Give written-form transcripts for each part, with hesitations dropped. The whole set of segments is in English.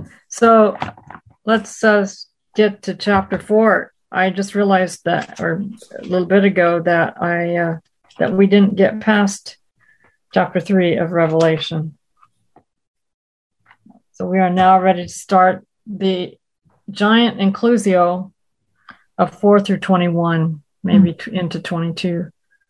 So let's get to chapter 4. I just realized that, or a little bit ago, that that we didn't get past chapter 3 of Revelation. So we are now ready to start the giant inclusio of 4 through 21, maybe into 22.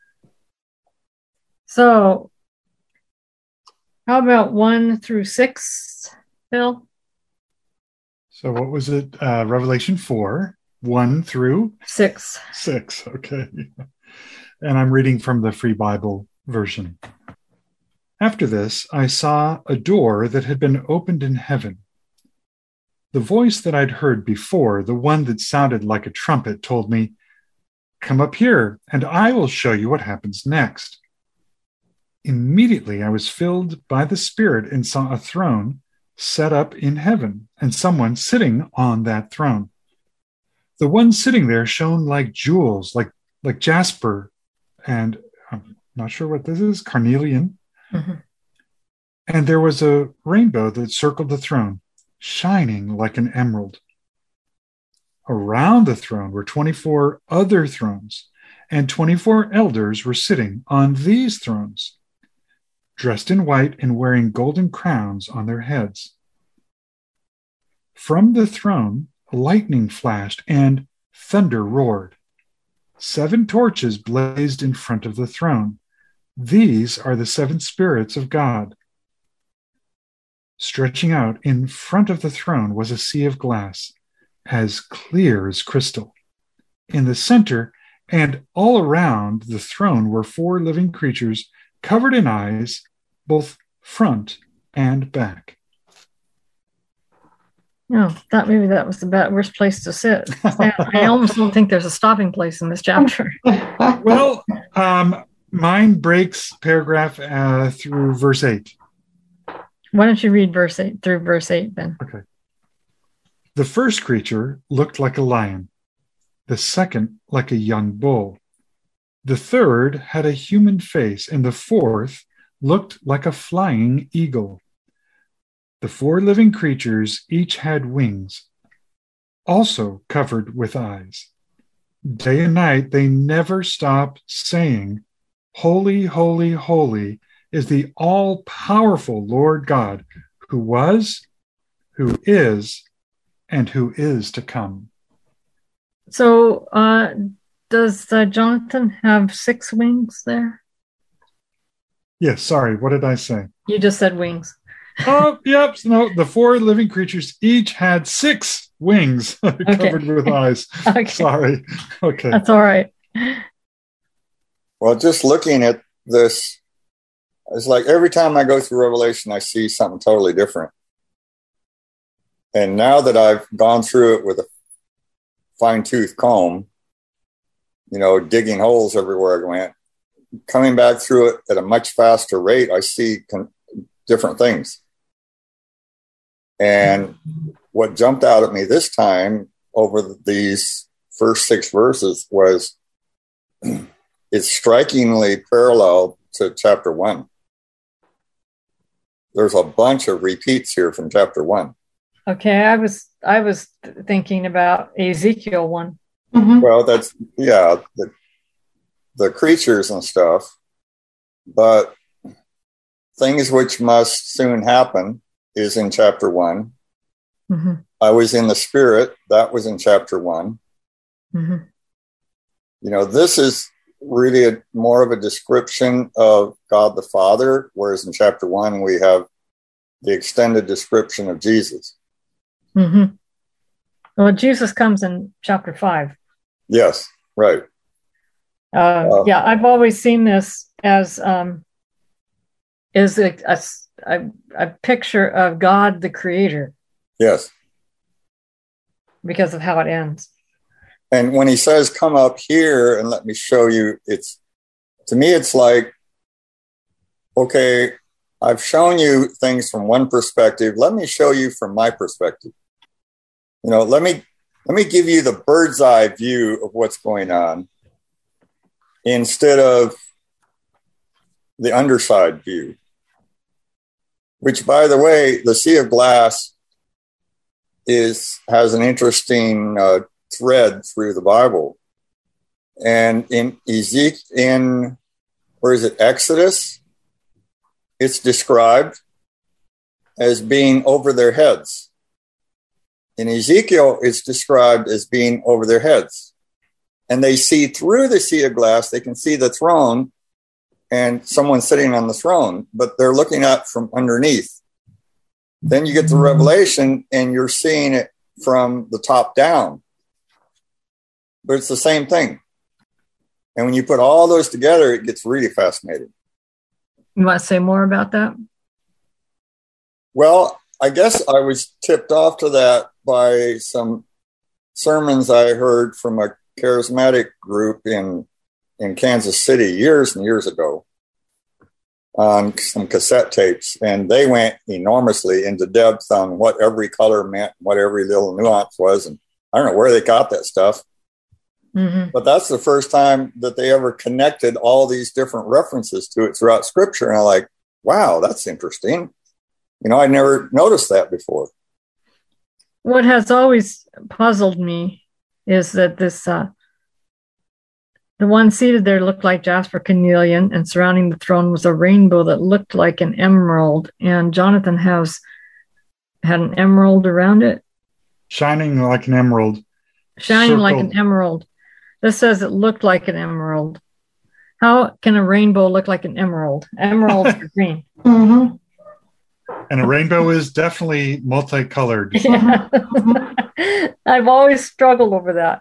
So how about 1 through 6, Bill? So what was it? Revelation 4, 1 through 6. 6. Okay. And I'm reading from the Free Bible version. After this, I saw a door that had been opened in heaven. The voice that I'd heard before, the one that sounded like a trumpet, told me, "Come up here, and I will show you what happens next." Immediately, I was filled by the Spirit and saw a throne set up in heaven, and someone sitting on that throne. The one sitting there shone like jewels, like jasper, and I'm not sure what this is, carnelian. Mm-hmm. And there was a rainbow that circled the throne, shining like an emerald. Around the throne were 24 other thrones, and 24 elders were sitting on these thrones, dressed in white and wearing golden crowns on their heads. From the throne, lightning flashed and thunder roared. 7 torches blazed in front of the throne. These are the 7 spirits of God. Stretching out in front of the throne was a sea of glass, as clear as crystal. In the center and all around the throne were 4 living creatures covered in eyes, both front and back. No, thought maybe that was the worst place to sit. I almost don't think there's a stopping place in this chapter. Well, mine breaks paragraph through verse 8. Why don't you read verse 8 through verse 8 then? Okay. The first creature looked like a lion, the second like a young bull. The third had a human face, and the fourth looked like a flying eagle. The 4 living creatures each had wings, also covered with eyes. Day and night they never stopped saying, "Holy, holy, holy is the all-powerful Lord God, who was, who is, and who is to come." So does Jonathan have 6 wings there? Yes, sorry, what did I say? You just said wings. Oh, yep. No, the 4 living creatures each had 6 wings covered with eyes. Okay. Sorry. Okay. That's all right. Well, just looking at this, it's like every time I go through Revelation, I see something totally different. And now that I've gone through it with a fine-tooth comb, digging holes everywhere I went, coming back through it at a much faster rate, I see different things. And what jumped out at me this time over these first 6 verses was it's strikingly parallel to chapter 1. There's a bunch of repeats here from chapter 1. Okay, I was thinking about Ezekiel 1. Mm-hmm. Well, that's, the creatures and stuff, but things which must soon happen is in chapter 1. Mm-hmm. I was in the Spirit. That was in chapter 1. Mm-hmm. This is really more of a description of God the Father, whereas in chapter 1 we have the extended description of Jesus. Mm-hmm. Well, Jesus comes in chapter 5. Yes, right. Yeah, I've always seen this as a picture of God the Creator. Yes. Because of how it ends. And when he says, "Come up here and let me show you," to me, it's like, okay, I've shown you things from one perspective. Let me show you from my perspective. Let me give you the bird's eye view of what's going on instead of the underside view, which, by the way, the sea of glass has an interesting thread through the Bible. And in Exodus, it's described as being over their heads. In Ezekiel, it's described as being over their heads. And they see through the sea of glass, they can see the throne and someone sitting on the throne, but they're looking up from underneath. Then you get to Revelation and you're seeing it from the top down. But it's the same thing. And when you put all those together, it gets really fascinating. You want to say more about that? Well, I guess I was tipped off to that by some sermons I heard from a charismatic group in Kansas City years and years ago on some cassette tapes. And they went enormously into depth on what every color meant, what every little nuance was. And I don't know where they got that stuff. Mm-hmm. But that's the first time that they ever connected all these different references to it throughout Scripture. And I'm like, wow, that's interesting. You know, I never noticed that before. What has always puzzled me is that this, the one seated there looked like jasper carnelian, and surrounding the throne was a rainbow that looked like an emerald. And Jonathan had an emerald around it. Shining like an emerald. Shining circled. Like an emerald. This says it looked like an emerald. How can a rainbow look like an emerald? Emeralds are green. Mm-hmm. And a rainbow is definitely multicolored. Yeah. I've always struggled over that.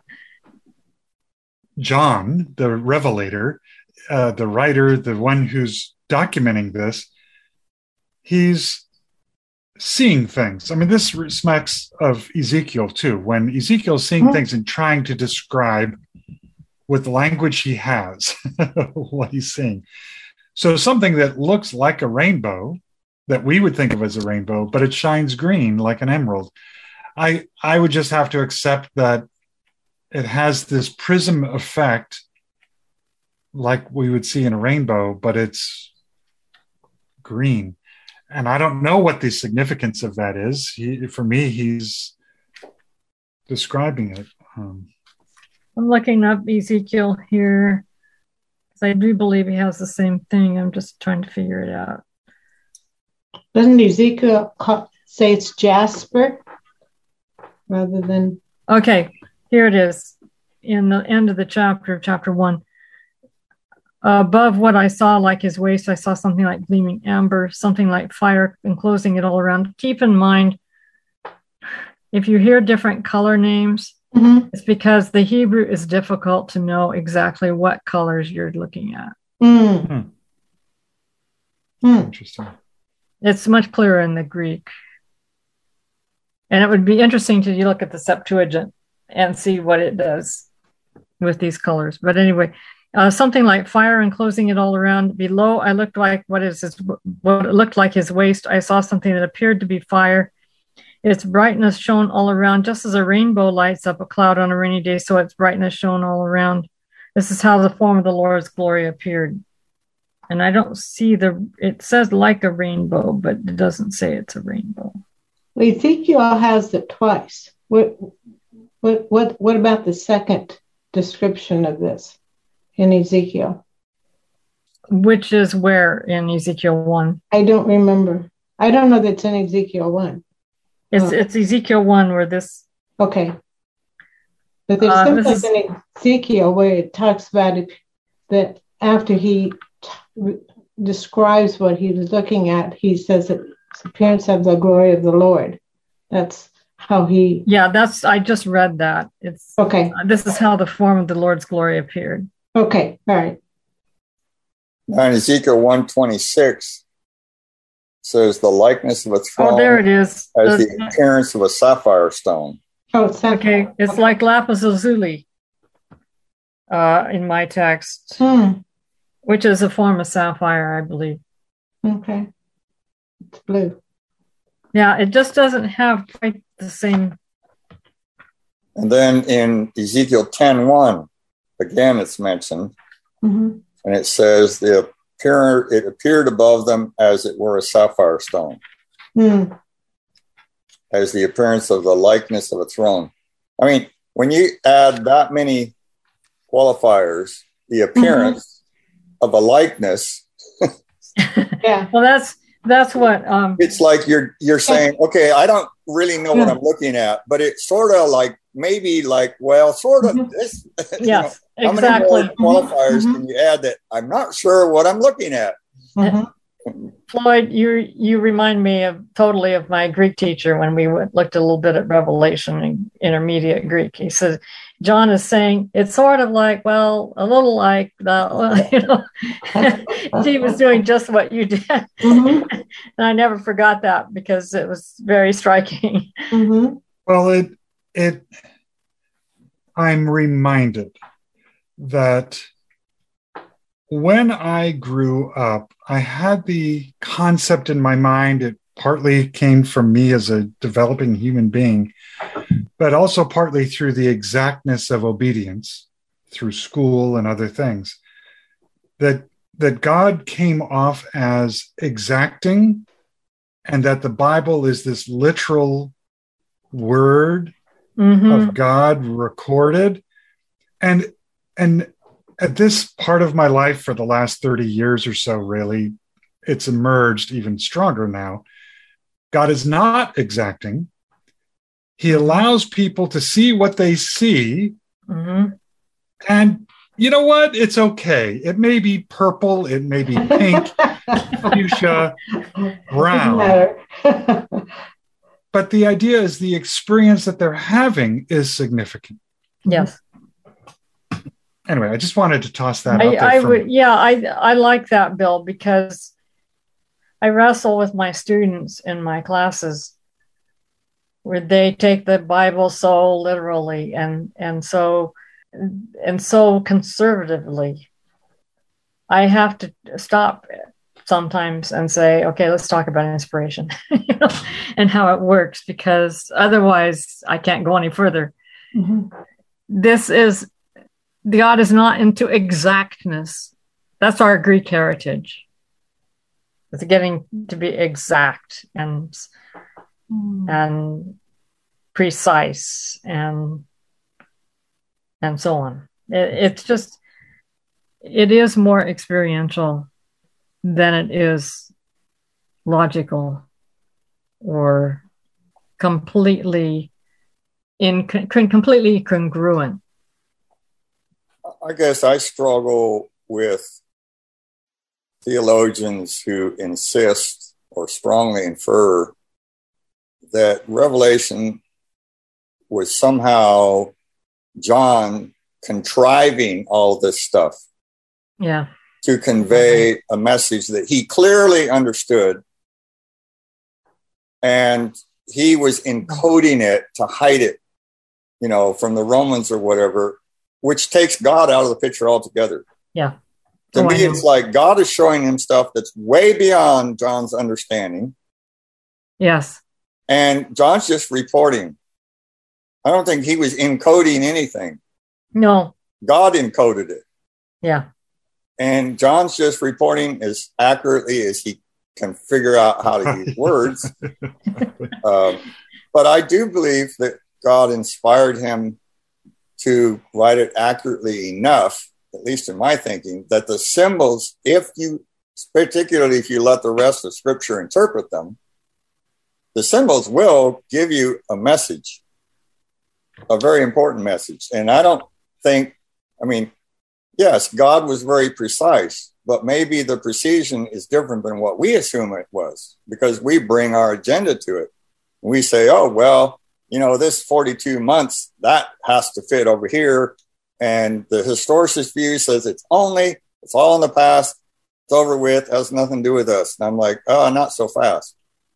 John, the Revelator, the writer, the one who's documenting this, he's seeing things. I mean, this smacks of Ezekiel too. When Ezekiel's seeing things and trying to describe with the language he has what he's seeing. So something that looks like a rainbow, that we would think of as a rainbow, but it shines green like an emerald. I would just have to accept that it has this prism effect like we would see in a rainbow, but it's green. And I don't know what the significance of that is. For me, he's describing it. I'm looking up Ezekiel here, because I do believe he has the same thing. I'm just trying to figure it out. Doesn't Ezekiel say it's jasper rather than... Okay, here it is. In the end of the chapter 1. Above what I saw like his waist, I saw something like gleaming amber, something like fire enclosing it all around. Keep in mind, if you hear different color names, it's because the Hebrew is difficult to know exactly what colors you're looking at. Interesting. It's much clearer in the Greek. And it would be interesting to look at the Septuagint and see what it does with these colors. But anyway, something like fire enclosing it all around. Below, I looked like what it looked like his waist. I saw something that appeared to be fire. Its brightness shone all around, just as a rainbow lights up a cloud on a rainy day, so its brightness shone all around. This is how the form of the Lord's glory appeared. And I don't see it says like a rainbow, but it doesn't say it's a rainbow. Well, Ezekiel has it twice. What about the second description of this in Ezekiel? Which is where in Ezekiel 1? I don't remember. I don't know that's in Ezekiel 1. It's Ezekiel 1 where this... Okay. But there's someplace in Ezekiel where it talks about it, that after he describes what he was looking at, he says it's appearance of the glory of the Lord. That's how he... Yeah, I just read that. It's okay. This is how the form of the Lord's glory appeared. Okay, all right. Now in Ezekiel 1:26 says the likeness of a throne. Oh, there it is. As the appearance of a sapphire stone. Oh, it's sapphire. Okay, it's like lapis lazuli in my text, which is a form of sapphire, I believe. Okay. It's blue. Yeah, it just doesn't have quite the same. And then in Ezekiel 10:1, again, it's mentioned, and it says it appeared above them as it were a sapphire stone. has the appearance of the likeness of a throne. I mean, when you add that many qualifiers, the appearance of a likeness. Yeah. Well, that's what it's like you're saying, okay, I don't really know what I'm looking at, but it's sort of like maybe like, well, sort of this. Yes, how exactly. many more qualifiers can you add that I'm not sure what I'm looking at? Floyd, you remind me totally of my Greek teacher when we looked a little bit at Revelation in intermediate Greek. He says, John is saying it's sort of like, well, a little like the, he was doing just what you did. And I never forgot that because it was very striking. Well, I'm reminded that when I grew up, I had the concept in my mind. It partly came from me as a developing human being, but also partly through the exactness of obedience through school and other things, that God came off as exacting, and that the Bible is this literal word of God recorded. And at this part of my life for the last 30 years or so, really, it's emerged even stronger now. God is not exacting. He allows people to see what they see. And you know what? It's okay. It may be purple. It may be pink, fuchsia, brown. But the idea is the experience that they're having is significant. Yes. Anyway, I just wanted to toss that out there. I like that, Bill, because I wrestle with my students in my classes where they take the Bible so literally and so conservatively. I have to stop sometimes and say, okay, let's talk about inspiration and how it works, because otherwise I can't go any further. God is not into exactness. That's our Greek heritage. It's getting to be exact and precise and so on. It is more experiential than it is logical or completely congruent. I guess I struggle with theologians who insist or strongly infer that Revelation was somehow John contriving all this stuff to convey a message that he clearly understood, and he was encoding it to hide it, from the Romans or whatever, which takes God out of the picture altogether. Yeah. To me, it's like God is showing him stuff that's way beyond John's understanding. Yes. And John's just reporting. I don't think he was encoding anything. No. God encoded it. Yeah. And John's just reporting as accurately as he can figure out how to use words. But I do believe that God inspired him to write it accurately enough, at least in my thinking, that the symbols, particularly if you let the rest of Scripture interpret them, the symbols will give you a message, a very important message. And I don't think, yes, God was very precise, but maybe the precision is different than what we assume it was, because we bring our agenda to it. We say, oh, well, this 42 months, that has to fit over here. And the historicist view says it's all in the past, it's over with, has nothing to do with us. And I'm like, oh, not so fast.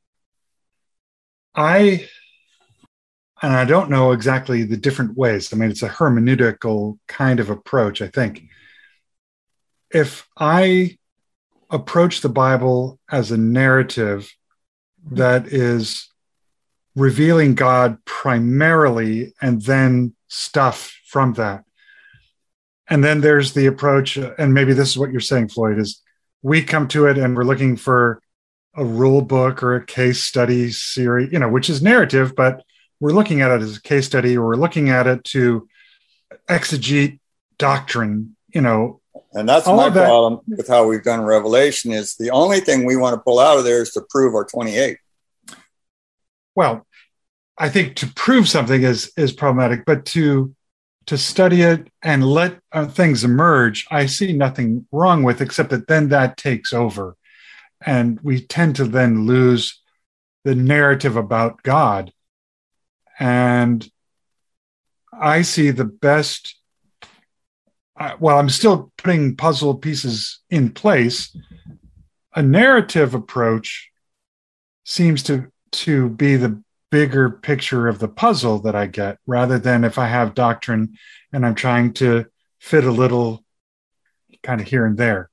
I don't know exactly the different ways. It's a hermeneutical kind of approach, I think. If I approach the Bible as a narrative that is revealing God primarily and then stuff from that, and then there's the approach, and maybe this is what you're saying, Floyd, is we come to it and we're looking for a rule book or a case study series, which is narrative, but we're looking at it as a case study, or we're looking at it to exegete doctrine, And that's my problem with how we've done Revelation is the only thing we want to pull out of there is to prove our 28. Well, I think to prove something is problematic, but to study it and let things emerge, I see nothing wrong with, except that then that takes over. And we tend to then lose the narrative about God. And I see the best, I'm still putting puzzle pieces in place. A narrative approach seems to be the bigger picture of the puzzle that I get, rather than if I have doctrine and I'm trying to fit a little kind of here and there.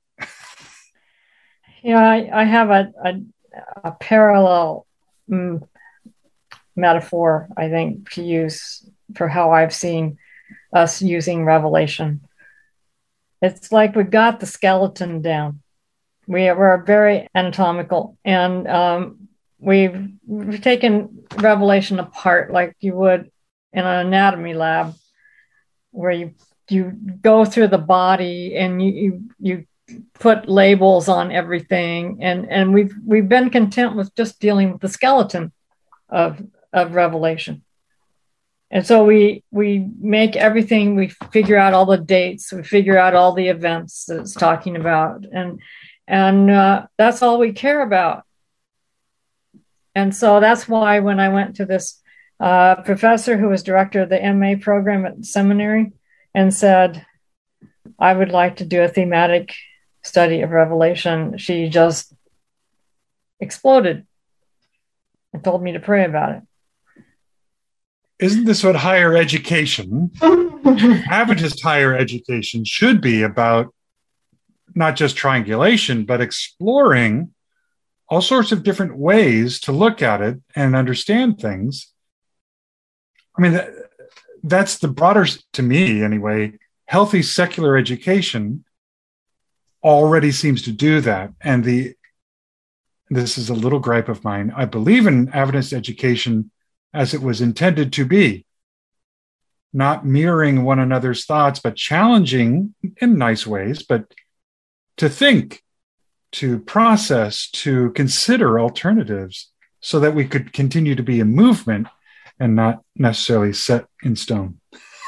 Yeah, I have a parallel metaphor, I think, to use for how I've seen us using Revelation. It's like we've got the skeleton down. We're very anatomical, and we've taken Revelation apart like you would in an anatomy lab, where you go through the body and you put labels on everything, and we've been content with just dealing with the skeleton of Revelation. And so we make everything, we figure out all the dates, we figure out all the events that it's talking about, and that's all we care about. And so that's why when I went to this professor who was director of the MA program at the seminary and said, I would like to do a thematic study of Revelation, she just exploded and told me to pray about it. Isn't this what higher education, Adventist higher education, should be about? Not just triangulation, but exploring all sorts of different ways to look at it and understand things. I mean, that's the broader, to me anyway, healthy secular education already seems to do that. And this is a little gripe of mine. I believe in Adventist education as it was intended to be, not mirroring one another's thoughts, but challenging in nice ways, but to think, to process, to consider alternatives so that we could continue to be a movement and not necessarily set in stone.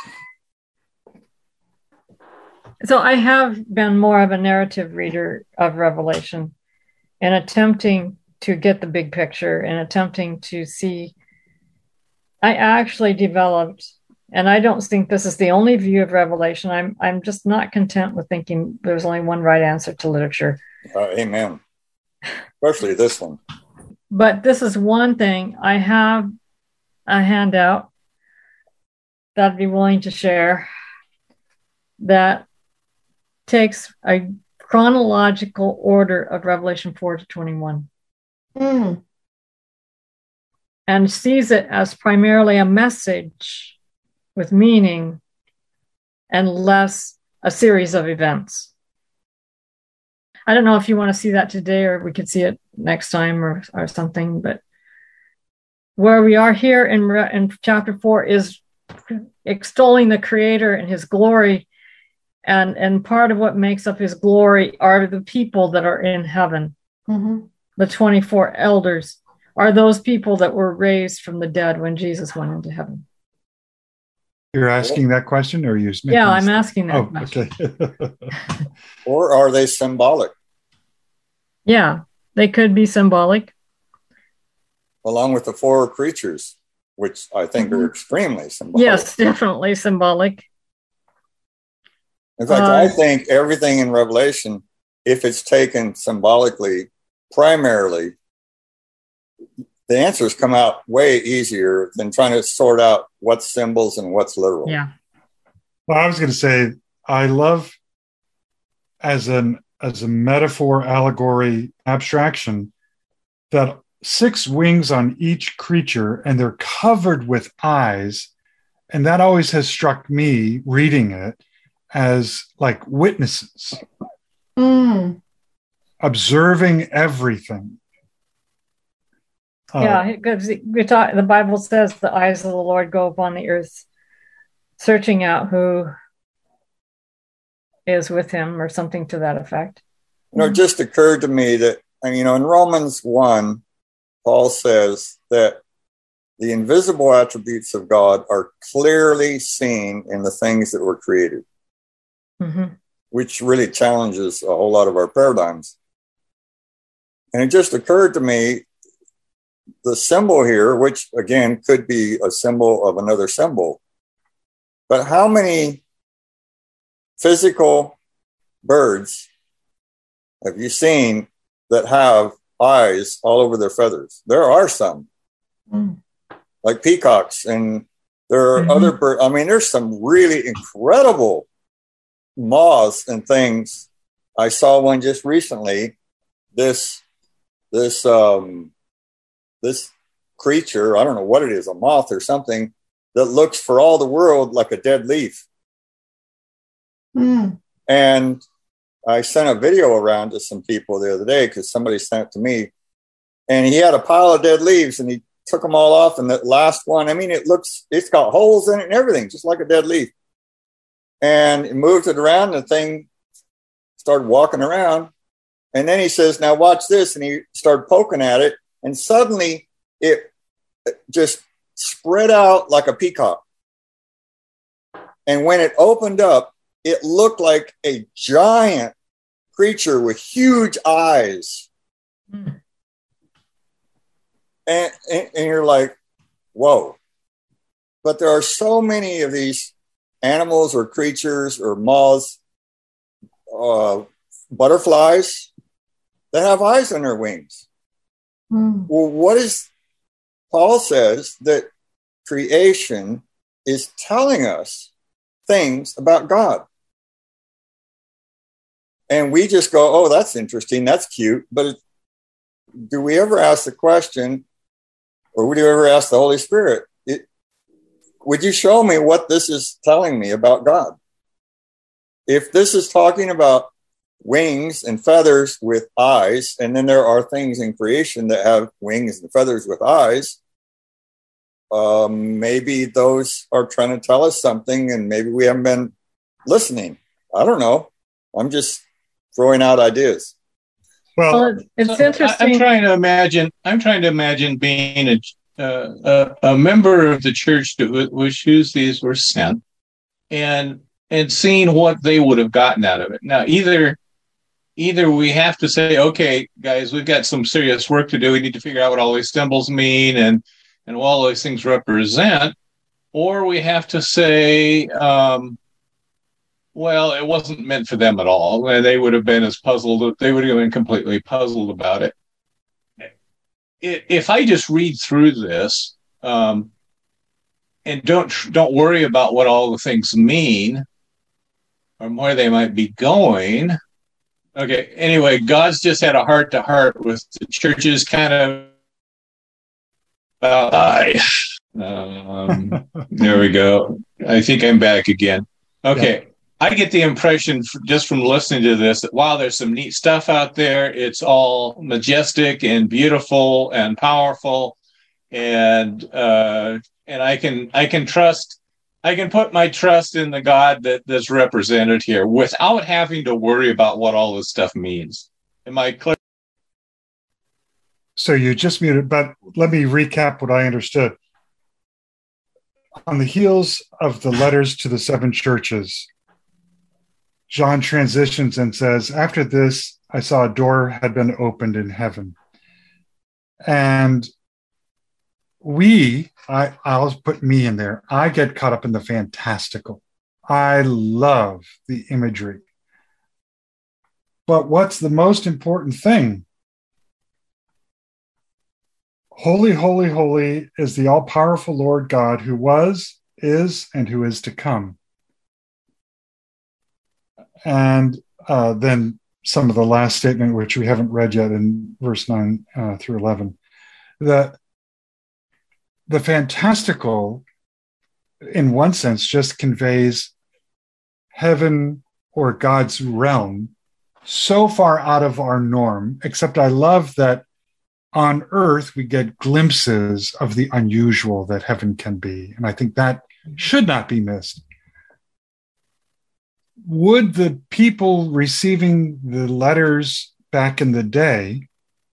So I have been more of a narrative reader of Revelation and attempting to get the big picture and attempting to see. I actually developed, and I don't think this is the only view of Revelation. I'm just not content with thinking there's only one right answer to literature. Amen. Especially this one. But this is one thing. I have a handout that I'd be willing to share that takes a chronological order of Revelation 4 to 21. And sees it as primarily a message with meaning and less a series of events. I don't know if you want to see that today or we could see it next time or something, but where we are here in chapter 4 is extolling the Creator and his glory, and part of what makes up his glory are the people that are in heaven. Mm-hmm. The 24 elders are those people that were raised from the dead when Jesus went into heaven. You're asking that question, or are you? Yeah, I'm asking that question. Okay. Or are they symbolic? Yeah, they could be symbolic. Along with the four creatures, which I think are extremely symbolic. Yes, definitely symbolic. In fact, I think everything in Revelation, if it's taken symbolically, primarily, the answers come out way easier than trying to sort out what's symbols and what's literal. Yeah. Well, I was going to say, I love as a metaphor, allegory, abstraction, that 6 wings on each creature and they're covered with eyes. And that always has struck me reading it as like witnesses, observing everything. Yeah, because the Bible says the eyes of the Lord go upon the earth, searching out who is with him, or something to that effect. It just occurred to me that, in Romans 1, Paul says that the invisible attributes of God are clearly seen in the things that were created, which really challenges a whole lot of our paradigms. And it just occurred to me, the symbol here, which again could be a symbol of another symbol, but how many physical birds have you seen that have eyes all over their feathers? There are some, like peacocks, and there are other birds. I mean, there's some really incredible moths and things. I saw one just recently. This creature, I don't know what it is, a moth or something, that looks for all the world like a dead leaf. And I sent a video around to some people the other day because somebody sent it to me, and he had a pile of dead leaves and he took them all off. And that last one, it's got holes in it and everything, just like a dead leaf. And he moved it around, and the thing started walking around. And then he says, now watch this. And he started poking at it, and suddenly it just spread out like a peacock. And when it opened up, it looked like a giant creature with huge eyes. And you're like, whoa. But there are so many of these animals or creatures or moths, butterflies, that have eyes on their wings. Well, what is Paul says that creation is telling us things about God. And we just go, oh, that's interesting, that's cute. But do we ever ask the question, or would you ever ask the Holy Spirit, would you show me what this is telling me about God? If this is talking about wings and feathers with eyes, and then there are things in creation that have wings and feathers with eyes, maybe those are trying to tell us something, and maybe we haven't been listening. I don't know. I'm just throwing out ideas. Well, it's interesting. I'm trying to imagine being a member of the church to which these were sent, and seeing what they would have gotten out of it. Now, either we have to say, okay, guys, we've got some serious work to do. We need to figure out what all these symbols mean and what all these things represent, or we have to say, well, it wasn't meant for them at all. They would have been they would have been completely puzzled about it. If I just read through this and don't worry about what all the things mean or where they might be going. Okay, anyway, God's just had a heart-to-heart with the churches kind of there we go. I think I'm back again. Okay. Yeah. I get the impression just from listening to this that while there's some neat stuff out there, it's all majestic and beautiful and powerful, and I can put my trust in the God that's represented here without having to worry about what all this stuff means. Am I clear? So you just muted, but let me recap what I understood. On the heels of the letters to the 7 churches, John transitions and says, after this, I saw a door had been opened in heaven. And I'll put me in there. I get caught up in the fantastical. I love the imagery. But what's the most important thing? Holy, holy, holy is the all-powerful Lord God, who was, is, and who is to come. And then some of the last statement, which we haven't read yet in verse 9 through 11, that the fantastical, in one sense, just conveys heaven or God's realm so far out of our norm, except I love that on earth we get glimpses of the unusual that heaven can be. And I think that should not be missed. Would the people receiving the letters back in the day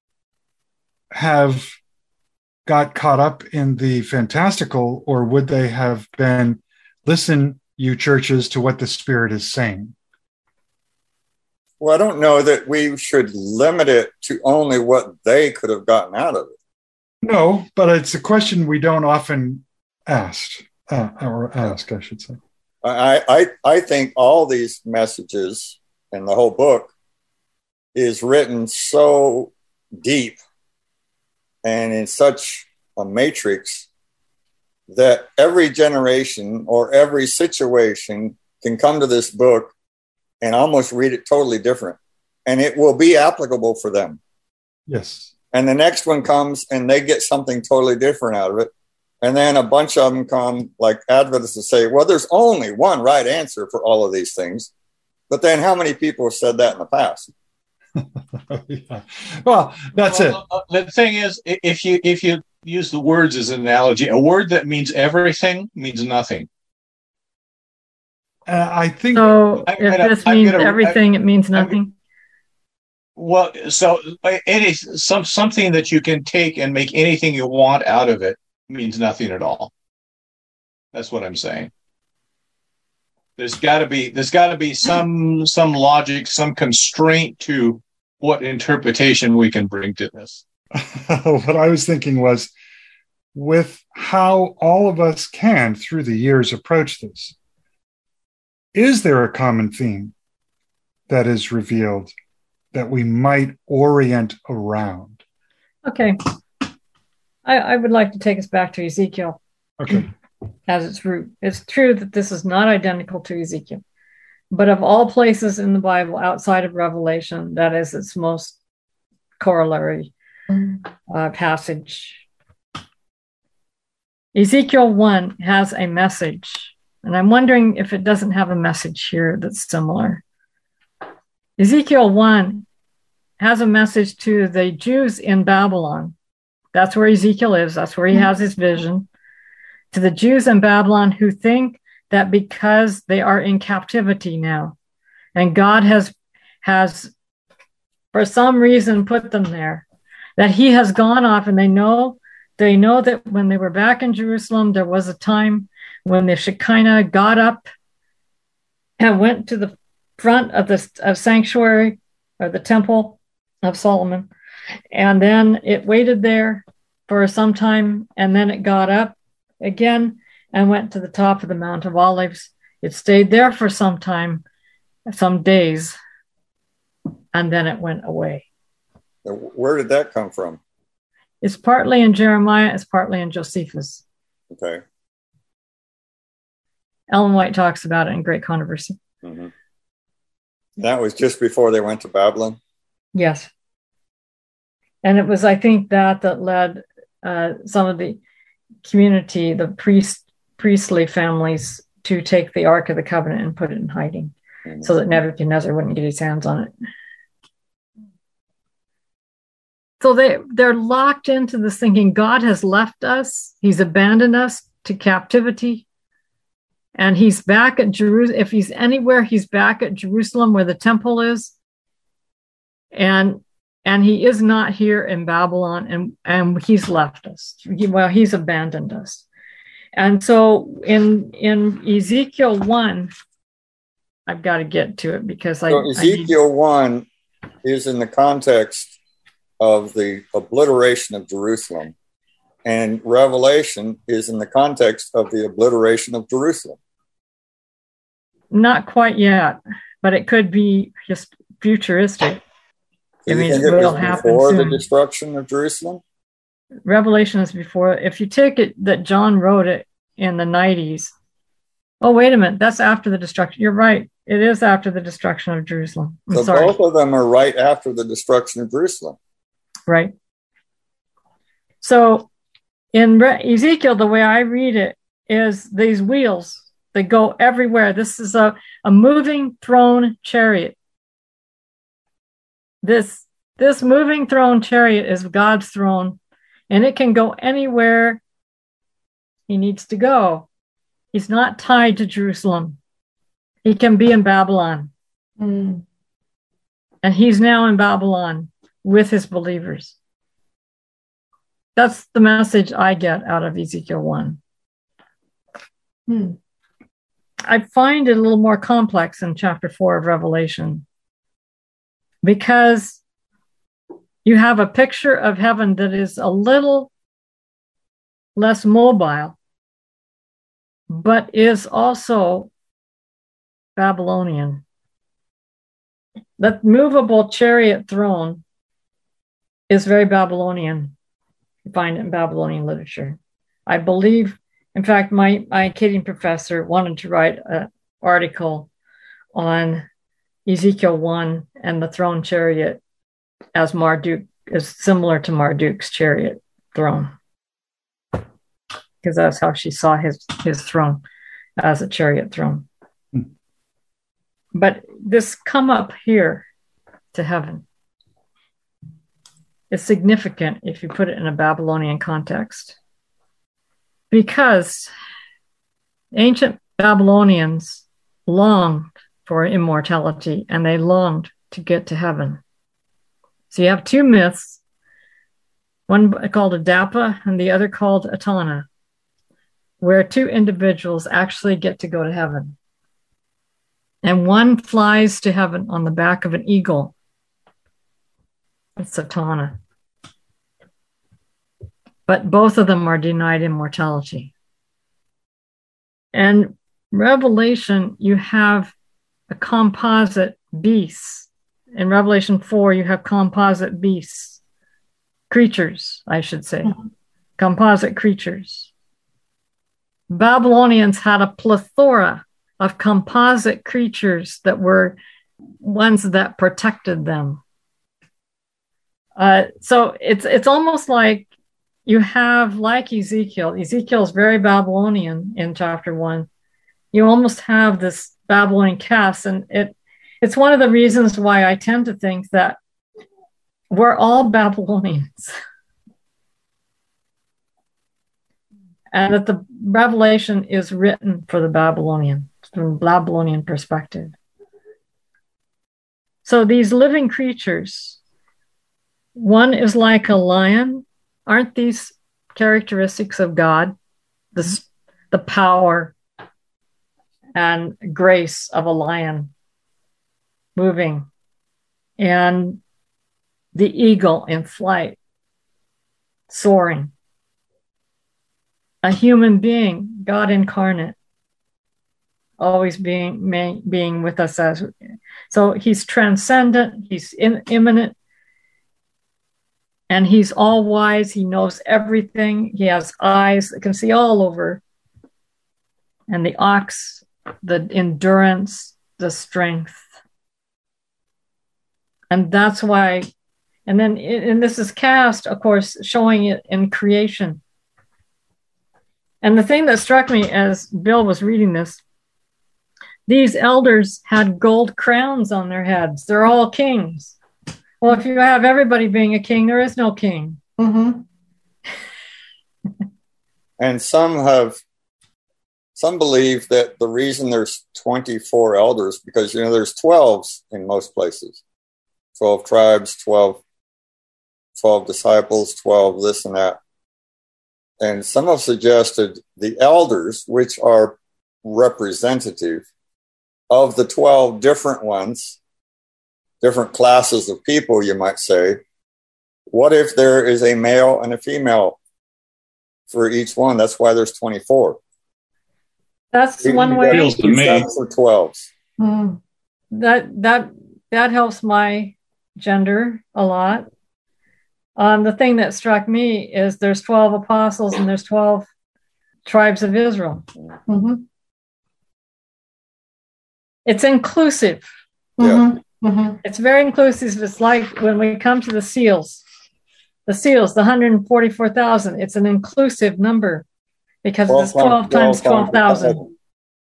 have got caught up in the fantastical, or would they have been, listen, you churches, to what the Spirit is saying? Well, I don't know that we should limit it to only what they could have gotten out of it. No, but it's a question we don't often ask, I should say. I think all these messages and the whole book is written so deep and in such a matrix that every generation or every situation can come to this book and almost read it totally different. And it will be applicable for them. Yes. And the next one comes and they get something totally different out of it. And then a bunch of them come, like Adventists, to say, well, there's only one right answer for all of these things. But then how many people have said that in the past? Yeah. Well, that's it. The thing is, if you use the words as an analogy, a word that means everything means nothing. I think so. If this means everything, it means nothing. Well, so something that you can take and make anything you want out of it means nothing at all. That's what I'm saying. There's got to be some logic, some constraint to what interpretation we can bring to this. What I was thinking was, with how all of us can through the years approach this, is there a common theme that is revealed that we might orient around? Okay. I would like to take us back to Ezekiel. Okay. As its root. It's true that this is not identical to Ezekiel, but of all places in the Bible outside of Revelation, that is its most corollary passage. Ezekiel 1 has a message, and I'm wondering if it doesn't have a message here that's similar. Ezekiel 1 has a message to the Jews in Babylon. That's where Ezekiel is. That's where he has his vision. To the Jews in Babylon who think that because they are in captivity now, and God has for some reason put them there, that he has gone off, and they know that when they were back in Jerusalem, there was a time when the Shekinah got up and went to the front of the sanctuary or the temple of Solomon, and then it waited there for some time, and then it got up again and went to the top of the Mount of Olives. It stayed there for some time, some days, and then it went away. Where did that come from? It's partly in Jeremiah, it's partly in Josephus. Okay. Ellen White talks about it in Great Controversy. Mm-hmm. That was just before they went to Babylon? Yes. And it was, I think, that led some of the community, the priestly families, to take the Ark of the Covenant and put it in hiding, so that Nebuchadnezzar wouldn't get his hands on it. So they're locked into this thinking God has left us, he's abandoned us to captivity, and he's back at Jerusalem. If he's anywhere, he's back at Jerusalem where the temple is, and he is not here in Babylon, and he's left us. He's abandoned us. And so in Ezekiel 1, I've got to get to it because Ezekiel 1 is in the context of the obliteration of Jerusalem, and Revelation is in the context of the obliteration of Jerusalem. Not quite yet, but it could be just futuristic. So you think it was before the destruction of Jerusalem? Revelation is before. If you take it that John wrote it in the 90s. Oh, wait a minute. That's after the destruction. You're right. It is after the destruction of Jerusalem. I'm sorry. Both of them are right after the destruction of Jerusalem. Right. So in Ezekiel, the way I read it is these wheels, they go everywhere. This is a moving throne chariot. This This moving throne chariot is God's throne, and it can go anywhere he needs to go. He's not tied to Jerusalem. He can be in Babylon. Mm. And he's now in Babylon with his believers. That's the message I get out of Ezekiel 1. I find it a little more complex in chapter 4 of Revelation because you have a picture of heaven that is a little less mobile, but is also Babylonian. That movable chariot throne is very Babylonian. You find it in Babylonian literature. I believe, in fact, my Acadian professor wanted to write an article on Ezekiel 1 and the throne chariot as Marduk is similar to Marduk's chariot throne. Because that's how she saw his throne, as a chariot throne. But this come up here to heaven is significant if you put it in a Babylonian context. Because ancient Babylonians longed for immortality and they longed to get to heaven. So you have two myths, one called Adapa and the other called Atana, where two individuals actually get to go to heaven. And one flies to heaven on the back of an eagle. It's Atana. But both of them are denied immortality. And Revelation, you have a composite beast. In Revelation 4, you have composite beasts. Creatures, I should say. Composite creatures. Babylonians had a plethora of composite creatures that were ones that protected them. So it's almost like you have, like Ezekiel. Ezekiel is very Babylonian in chapter 1. You almost have this Babylonian cast, and it's one of the reasons why I tend to think that we're all Babylonians. And that the Revelation is written for the Babylonian, from a Babylonian perspective. So these living creatures, one is like a lion. Aren't these characteristics of God? The power and grace of a lion moving, and the eagle in flight, soaring. A human being, God incarnate, always being with us. So he's transcendent, he's immanent, and he's all wise. He knows everything. He has eyes that can see all over. And the ox, the endurance, the strength. And that's why, and this is cast, of course, showing it in creation. And the thing that struck me as Bill was reading this, these elders had gold crowns on their heads. They're all kings. Well, if you have everybody being a king, there is no king. Mm-hmm. And some believe that the reason there's 24 elders, because, there's 12s in most places. 12 tribes, 12 disciples, 12 this and that. And some have suggested the elders, which are representative of the 12 different ones, different classes of people, you might say. What if there is a male and a female for each one? That's why there's 24. That's one way. Feels to me. For 12s. Mm. That helps my gender a lot. The thing that struck me is there's 12 apostles and there's 12 tribes of Israel. Mm-hmm. It's inclusive. Mm-hmm. Mm-hmm. It's very inclusive. It's like when we come to the seals, the 144,000, it's an inclusive number because it's 12 times 12,000.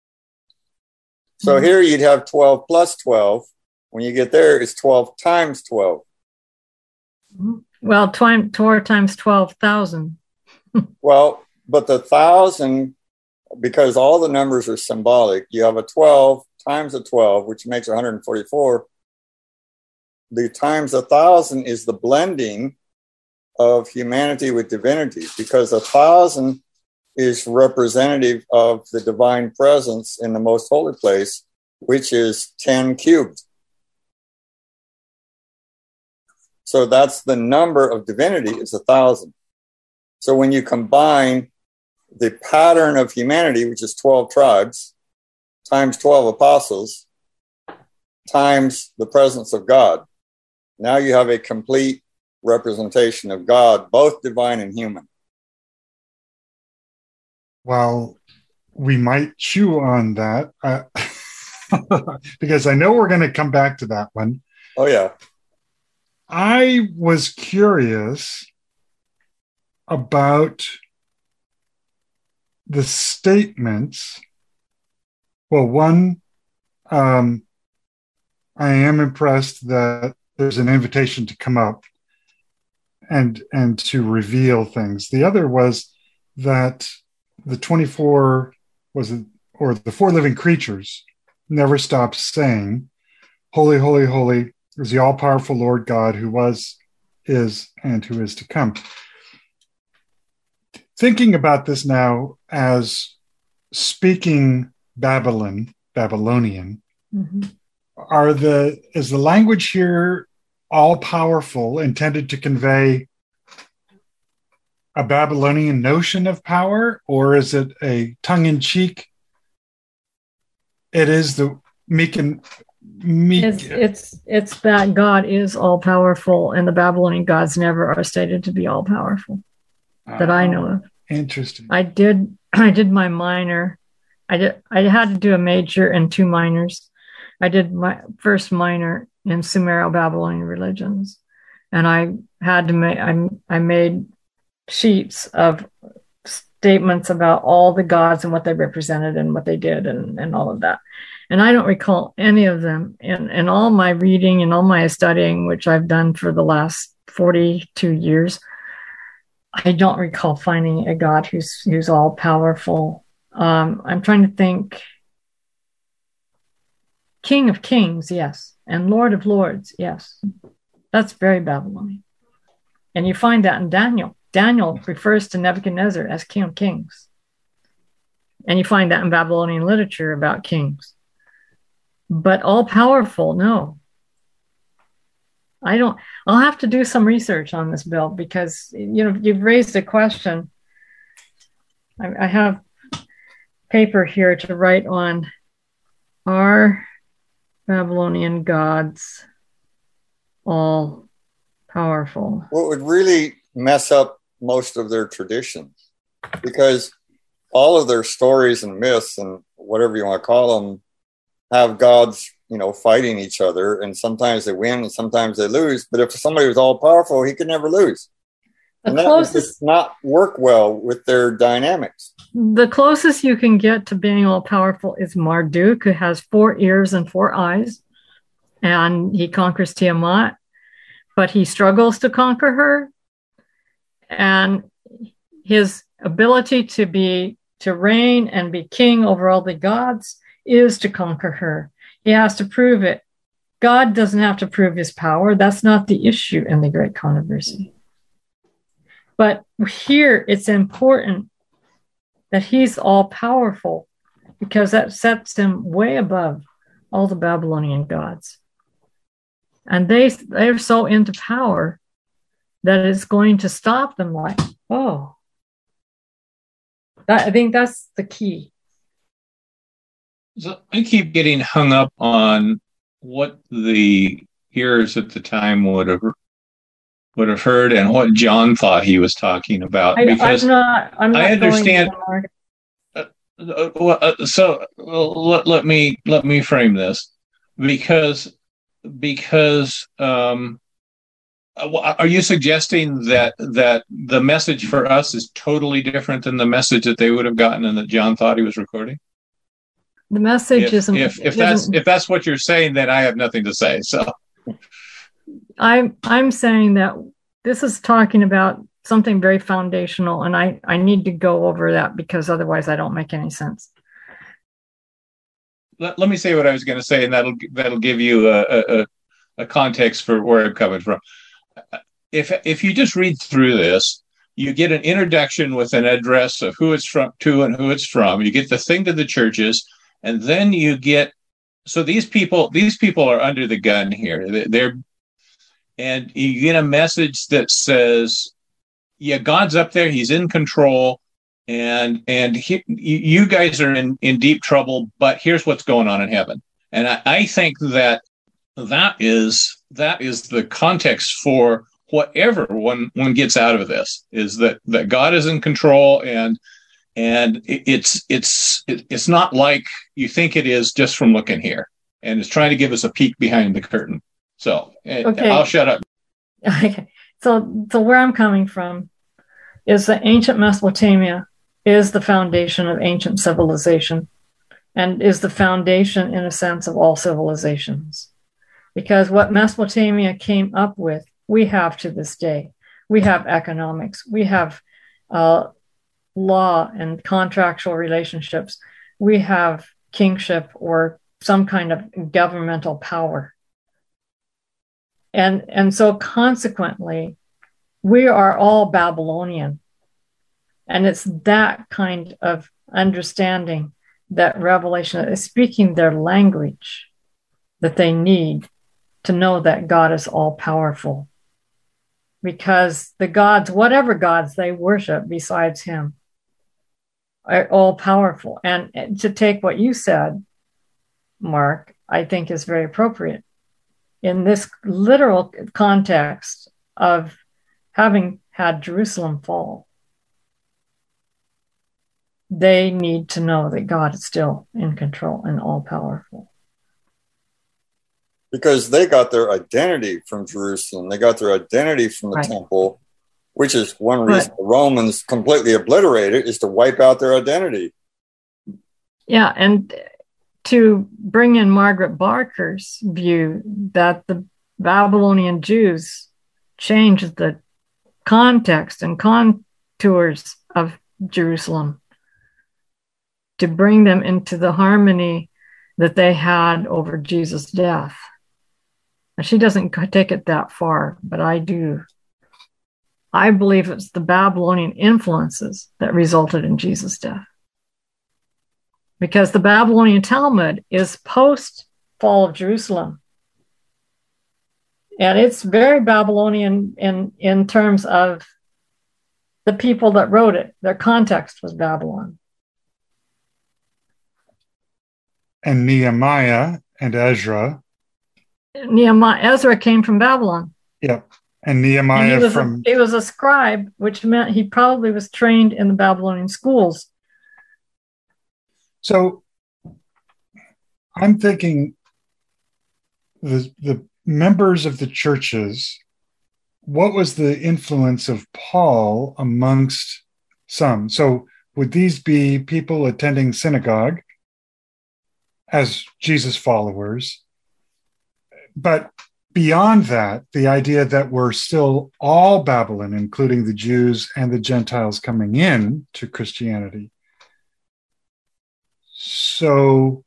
So here you'd have 12 plus 12. When you get there, it's 12 times 12. Well, Torah times 12,000. Well, but the 1,000, because all the numbers are symbolic, you have a 12 times a 12, which makes 144. The times 1,000 is the blending of humanity with divinity, because 1,000 is representative of the divine presence in the most holy place, which is 10 cubed. So that's the number of divinity is 1,000. So when you combine the pattern of humanity, which is 12 tribes, times 12 apostles, times the presence of God, now you have a complete representation of God, both divine and human. Well, we might chew on that because I know we're going to come back to that one. Oh, yeah. I was curious about the statements. Well, one, I am impressed that there's an invitation to come up and to reveal things. The other was that the 24 or the four living creatures never stopped saying, "Holy, holy, holy is the all-powerful Lord God who was, is, and who is to come." Thinking about this now as speaking Babylonian, Mm-hmm. Is the language here all-powerful, intended to convey a Babylonian notion of power, or is it a tongue-in-cheek? It is the meek. It's that God is all-powerful, and the Babylonian gods never are stated to be all-powerful that I know of. Interesting. I did my minor. I had to do a major and two minors. I did my first minor in Sumero-Babylonian religions, and I had to make. I made sheets of statements about all the gods and what they represented and what they did and all of that. And I don't recall any of them in all my reading and all my studying, which I've done for the last 42 years. I don't recall finding a God who's all powerful. I'm trying to think. King of Kings, yes, and Lord of Lords, yes. That's very Babylonian, and you find that in Daniel. Daniel refers to Nebuchadnezzar as King of Kings, and you find that in Babylonian literature about kings. But all powerful, no. I don't. I'll have to do some research on this, Bill, because you've raised a question. I have paper here to write on. Are Babylonian gods all powerful? What would really mess up most of their traditions, because all of their stories and myths and whatever you want to call them have gods, fighting each other, and sometimes they win and sometimes they lose. But if somebody was all powerful, he could never lose. And that would just not work well with their dynamics. The closest you can get to being all powerful is Marduk, who has 4 ears and 4 eyes, and he conquers Tiamat, but he struggles to conquer her. And his ability to reign and be king over all the gods is to conquer her. He has to prove it. God doesn't have to prove his power. That's not the issue in the Great Controversy. But here it's important that he's all powerful, because that sets him way above all the Babylonian gods. And they're so into power that it's going to stop them like, oh. I think that's the key. So I keep getting hung up on what the hearers at the time would have heard and what John thought he was talking about. Because I'm not I understand. So let me frame this, because are you suggesting that the message for us is totally different than the message that they would have gotten and that John thought he was recording? The message if that's what you're saying, then I have nothing to say. So I'm saying that this is talking about something very foundational, and I need to go over that because otherwise I don't make any sense. Let me say what I was going to say, and that'll give you a context for where I'm coming from. If you just read through this, you get an introduction with an address of who it's from to and who it's from. You get the thing to the churches, and then you get, so these people are under the gun here. And you get a message that says, yeah, God's up there, he's in control, and you guys are in deep trouble, but here's what's going on in heaven. And I think that is the context for whatever one gets out of this, is that God is in control, and it's not like you think it is just from looking here, and it's trying to give us a peek behind the curtain. So okay. I'll shut up. Okay. So where I'm coming from is that ancient Mesopotamia is the foundation of ancient civilization, and is the foundation, in a sense, of all civilizations. Because what Mesopotamia came up with, we have to this day. We have economics. We have law and contractual relationships. We have kingship or some kind of governmental power. And so consequently, we are all Babylonian. And it's that kind of understanding that Revelation is speaking their language that they need to know that God is all powerful. Because the gods, whatever gods they worship besides him, are all powerful. And to take what you said, Mark, I think is very appropriate in this literal context of having had Jerusalem fall. They need to know that God is still in control and all powerful. Because they got their identity from Jerusalem. They got their identity from the temple, which is one reason the Romans completely obliterated, is to wipe out their identity. Yeah, and to bring in Margaret Barker's view that the Babylonian Jews changed the context and contours of Jerusalem to bring them into the harmony that they had over Jesus' death. Now, she doesn't take it that far, but I do. I believe it's the Babylonian influences that resulted in Jesus' death. Because the Babylonian Talmud is post-fall of Jerusalem. And it's very Babylonian in terms of the people that wrote it. Their context was Babylon. And Nehemiah and Ezra. Ezra came from Babylon. Yep. And Nehemiah he was a scribe, which meant he probably was trained in the Babylonian schools. So I'm thinking the members of the churches, what was the influence of Paul amongst some? So would these be people attending synagogue as Jesus followers? But beyond that, the idea that we're still all Babylon, including the Jews and the Gentiles coming in to Christianity. So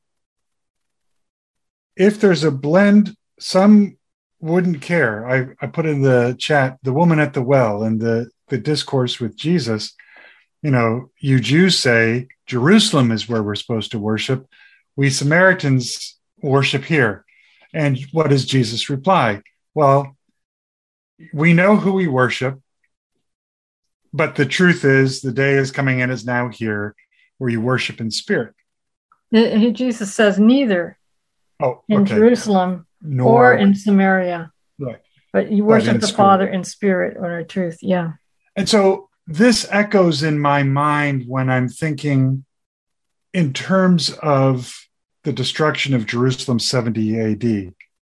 if there's a blend, some wouldn't care. I put in the chat, the woman at the well and the discourse with Jesus, you Jews say Jerusalem is where we're supposed to worship. We Samaritans worship here. And what does Jesus reply? Well, we know who we worship, but the truth is the day is coming and is now here where you worship in spirit. Jesus says neither in Jerusalem or in Samaria, right? But you worship the Father in spirit or in truth, yeah. And so this echoes in my mind when I'm thinking in terms of the destruction of Jerusalem 70 AD.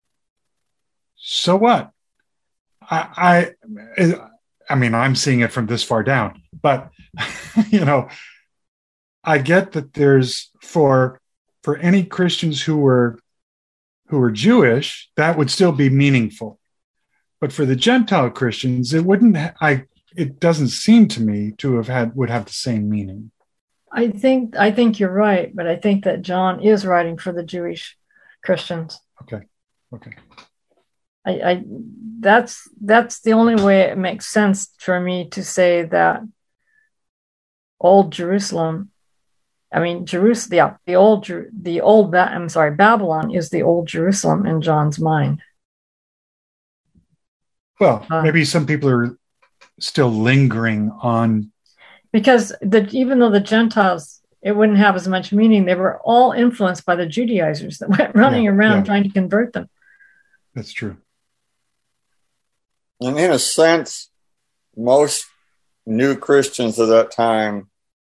So what? I mean, I'm seeing it from this far down, but I get that there's for any Christians who were Jewish, that would still be meaningful. But for the Gentile Christians, it doesn't seem to me to would have the same meaning. I think you're right, but I think that John is writing for the Jewish Christians. Okay. That's the only way it makes sense for me to say that old Jerusalem. I mean, Jerusalem. Yeah, Babylon is the old Jerusalem in John's mind. Well, maybe some people are still lingering on, because even though the Gentiles, it wouldn't have as much meaning. They were all influenced by the Judaizers that went running around trying to convert them. That's true. And in a sense, most new Christians of that time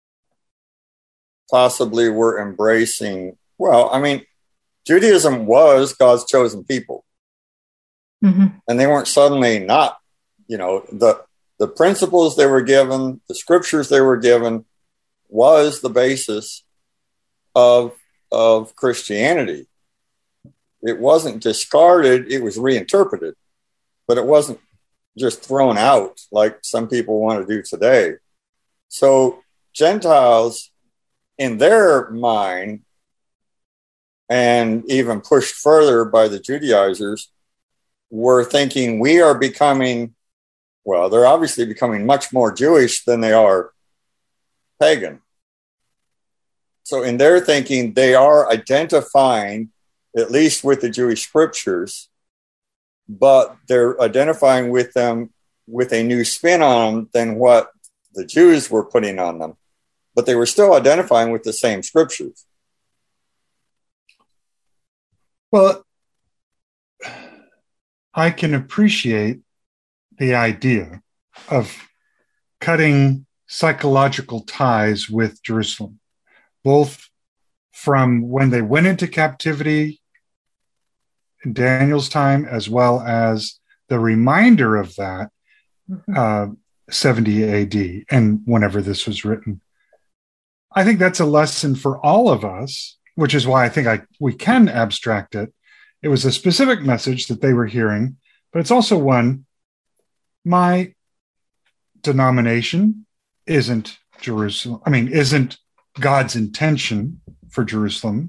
possibly were embracing, Judaism was God's chosen people. Mm-hmm. And they weren't suddenly not, the principles they were given, the scriptures they were given was the basis of Christianity. It wasn't discarded, it was reinterpreted, but it wasn't just thrown out like some people want to do today. So Gentiles, in their mind, and even pushed further by the Judaizers, were thinking we are becoming, they're obviously becoming much more Jewish than they are pagan. So in their thinking, they are identifying, at least with the Jewish scriptures, but they're identifying with them with a new spin on them than what the Jews were putting on them. But they were still identifying with the same scriptures. Well, I can appreciate the idea of cutting psychological ties with Jerusalem, both from when they went into captivity in Daniel's time, as well as the reminder of that 70 AD and whenever this was written. I think that's a lesson for all of us, which is why I think we can abstract it. It was a specific message that they were hearing, but it's also one, my denomination isn't Jerusalem. Isn't God's intention for Jerusalem.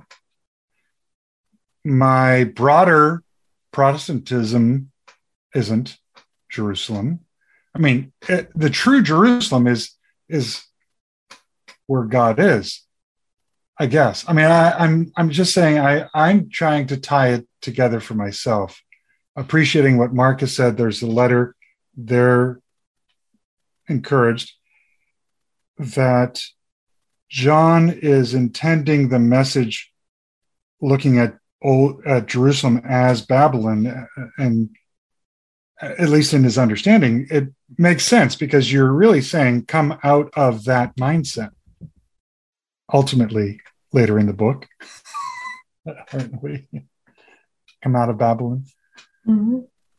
My broader Protestantism isn't Jerusalem. The true Jerusalem is where God is, I guess. I'm just saying I'm trying to tie it together for myself, appreciating what Marcus said. There's a letter there encouraged that John is intending the message looking at Jerusalem as Babylon, and at least in his understanding, it makes sense because you're really saying come out of that mindset. Ultimately, later in the book, aren't we? Come out of Babylon. Mm-hmm.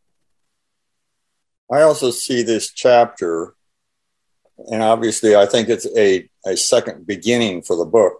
I also see this chapter, and obviously I think it's a second beginning for the book.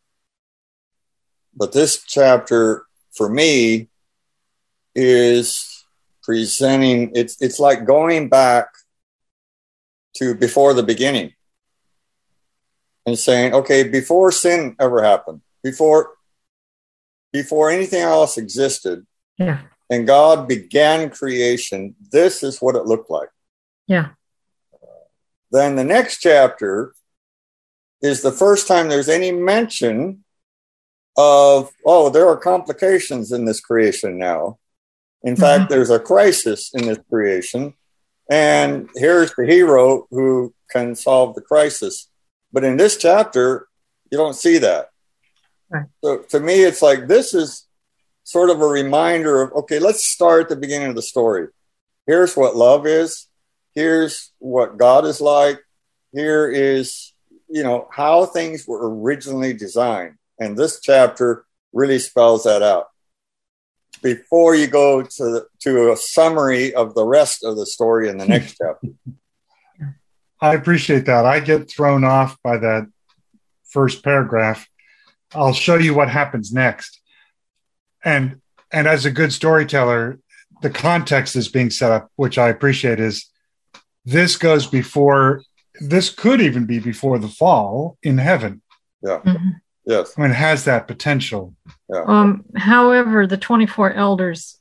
But this chapter, for me, is presenting, it's like going back to before the beginning and saying, okay, before sin ever happened, before anything else existed, and God began creation, this is what it looked like. Yeah. Then the next chapter is the first time there's any mention of, there are complications in this creation now. In fact, there's a crisis in this creation, and here's the hero who can solve the crisis. But in this chapter, you don't see that. Right. So to me, it's like this is sort of a reminder of, okay, let's start at the beginning of the story. Here's what love is. Here's what God is like. Here is, how things were originally designed. And this chapter really spells that out. Before you go to a summary of the rest of the story in the next chapter. I appreciate that. I get thrown off by that first paragraph. I'll show you what happens next. And as a good storyteller, the context is being set up, which I appreciate, is this goes before, this could even be before the fall in heaven. Yeah. Mm-hmm. Yes. I mean, it has that potential. Yeah. However, the 24 elders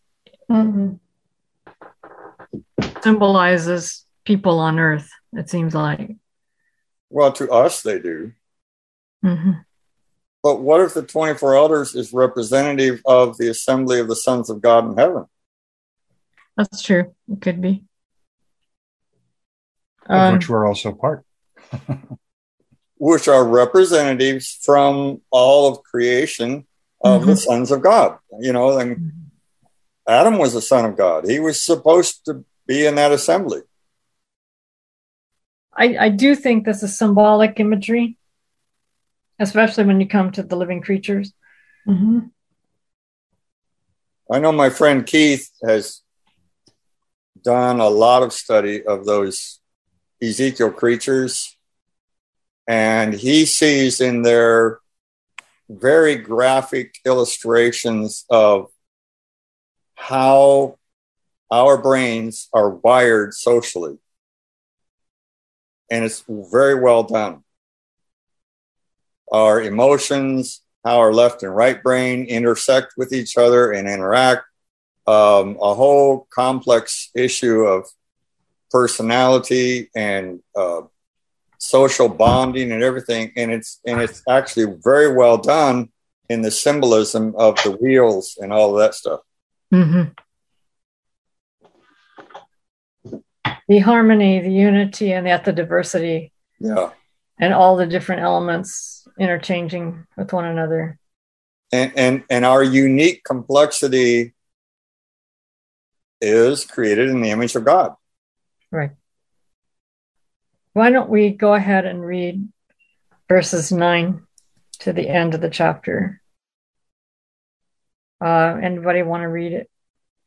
symbolizes people on earth, it seems like. Well, to us, they do. Mm-hmm. But what if the 24 elders is representative of the assembly of the sons of God in heaven? That's true. It could be. Of which we're also part. Which are representatives from all of creation of the sons of God. You know, and Adam was a son of God. He was supposed to be in that assembly. I do think this is symbolic imagery, especially when you come to the living creatures. Mm-hmm. I know my friend Keith has done a lot of study of those Ezekiel creatures, and he sees in their very graphic illustrations of how our brains are wired socially. And it's very well done. Our emotions, how our left and right brain intersect with each other and interact. A whole complex issue of personality and social bonding and everything. And it's actually very well done in the symbolism of the wheels and all of that stuff. Mm-hmm. The harmony, the unity, and yet the diversity. Yeah. And all the different elements interchanging with one another. And our unique complexity is created in the image of God. Right. Why don't we go ahead and read verses 9 to the end of the chapter? Anybody want to read it?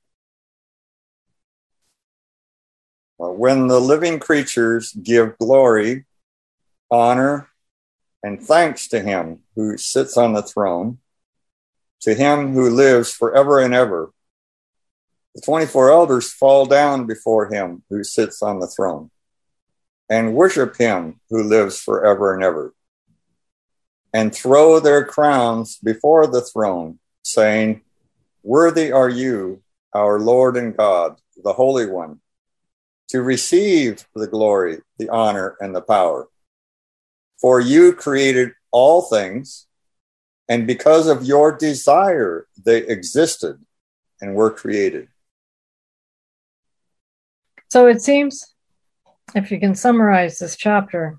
When the living creatures give glory, honor, and thanks to him who sits on the throne, to him who lives forever and ever, the 24 elders fall down before him who sits on the throne and worship him who lives forever and ever, and throw their crowns before the throne, saying, "Worthy are you, our Lord and God, the Holy One, to receive the glory, the honor, and the power. For you created all things, and because of your desire, they existed and were created." So it seems, if you can summarize this chapter,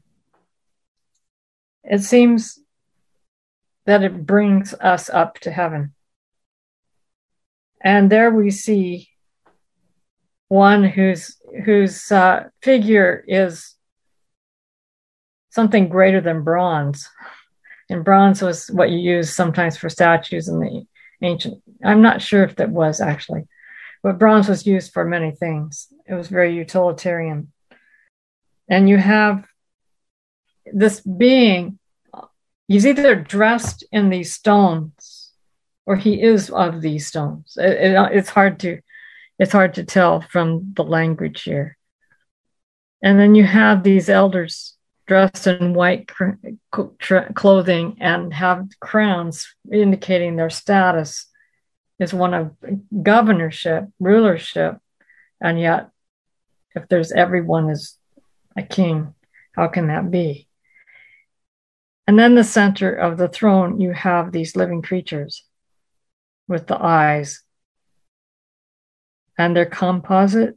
it seems that it brings us up to heaven. And there we see one whose figure is something greater than bronze. And bronze was what you use sometimes for statues in the ancient. I'm not sure if that was actually, but bronze was used for many things. It was very utilitarian. And you have this being, he's either dressed in these stones or he is of these stones. It's hard to tell from the language here. And then you have these elders dressed in white clothing and have crowns indicating their status is one of governorship, rulership. And yet, if there's everyone is a king, how can that be? And then the center of the throne, you have these living creatures with the eyes. And they're composite.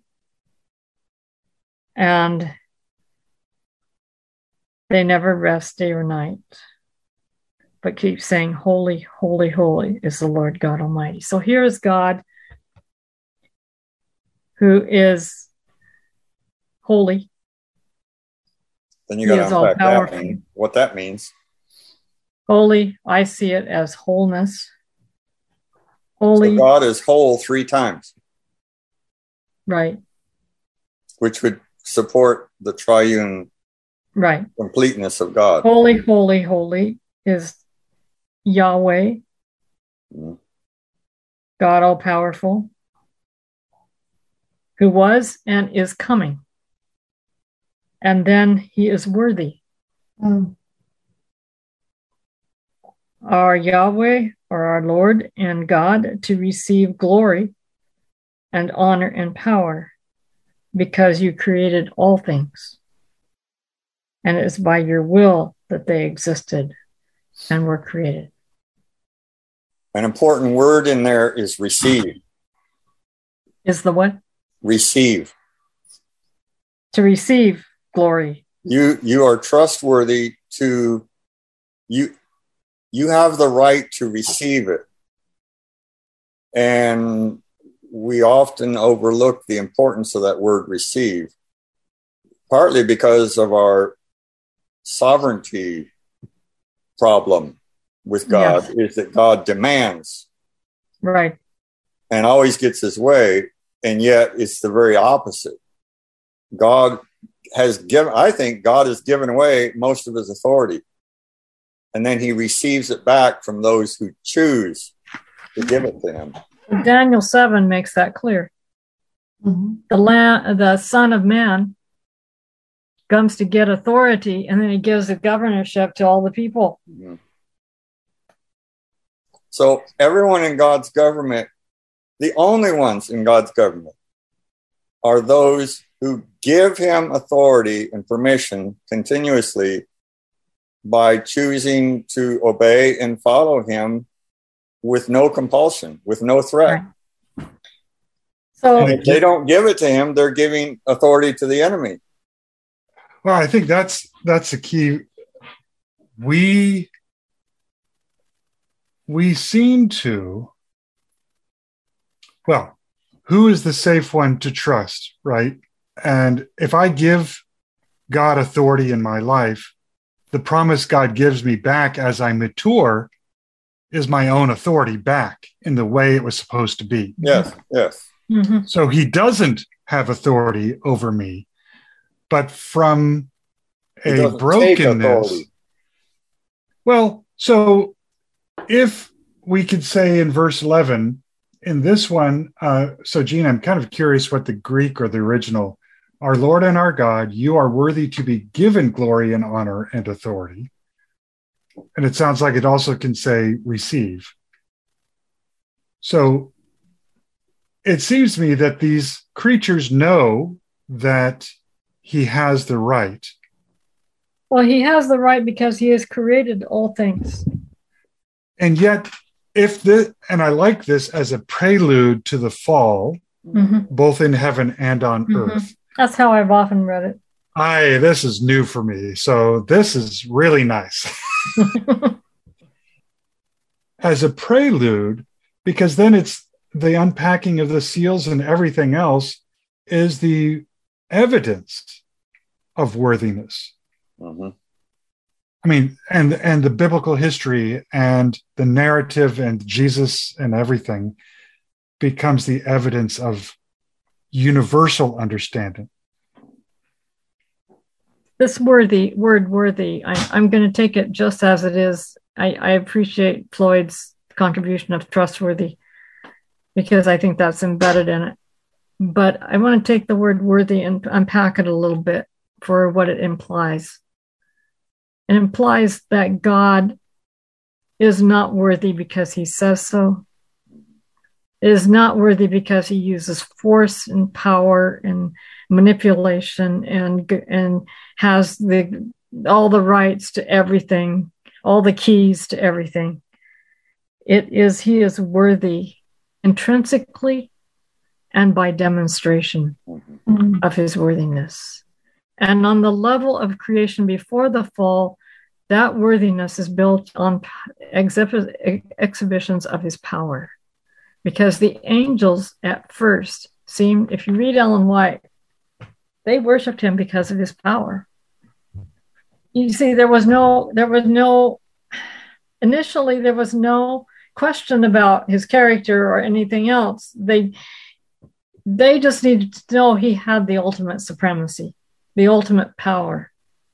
And they never rest day or night, but keep saying, "Holy, holy, holy is the Lord God Almighty." So here is God who is holy. Then you got to unpack that and what that means. Holy, I see it as wholeness. Holy. So God is whole 3 times. Right. Which would support the triune completeness of God. Holy, holy, holy is Yahweh, God all-powerful. who was and is coming. And then he is worthy. Our Yahweh, or our Lord and God, to receive glory and honor and power, because you created all things. And it is by your will that they existed and were created. An important word in there is receive. Is the what? Receive. To receive glory. You are trustworthy to, you have the right to receive it. And we often overlook the importance of that word receive, partly because of our sovereignty problem with God, yes, is that God demands. Right. And always gets his way. And yet it's the very opposite. God has given, I think God has given away most of his authority. And then he receives it back from those who choose to give it to him. Daniel 7 makes that clear. Mm-hmm. The Son of Man comes to get authority, and then he gives the governorship to all the people. Mm-hmm. So everyone in God's government, the only ones in God's government, are those who give him authority and permission continuously by choosing to obey and follow him with no compulsion, with no threat. Right. So and if they don't give it to him, they're giving authority to the enemy. Well, I think that's the key. We seem to, well, who is the safe one to trust, right? And if I give God authority in my life, the promise God gives me back as I mature is my own authority back in the way it was supposed to be. Yes, yes. Mm-hmm. So he doesn't have authority over me, but from a brokenness. Well, so if we could say in verse 11, in this one, so Gene, I'm kind of curious what the Greek or the original, our Lord and our God, you are worthy to be given glory and honor and authority. And it sounds like it also can say receive. So it seems to me that these creatures know that he has the right. Well, he has the right because he has created all things. And yet, and I like this as a prelude to the fall, mm-hmm, both in heaven and on mm-hmm, earth. That's how I've often read it. This is new for me. So this is really nice. As a prelude, because then it's the unpacking of the seals and everything else is the evidence of worthiness. Mm-hmm. I mean, and the biblical history and the narrative and Jesus and everything becomes the evidence of universal understanding. This word worthy, I'm going to take it just as it is. I appreciate Floyd's contribution of trustworthy because I think that's embedded in it. But I want to take the word worthy and unpack it a little bit for what it implies. It implies that God is not worthy because he says so. It is not worthy because he uses force and power and manipulation and has all the rights to everything, all the keys to everything. He is worthy intrinsically and by demonstration of his worthiness. And on the level of creation before the fall, that worthiness is built on exhibitions of his power. Because the angels at first seemed, if you read Ellen White, they worshiped him because of his power. You see, initially there was no question about his character or anything else. They just needed to know he had the ultimate supremacy, the ultimate power.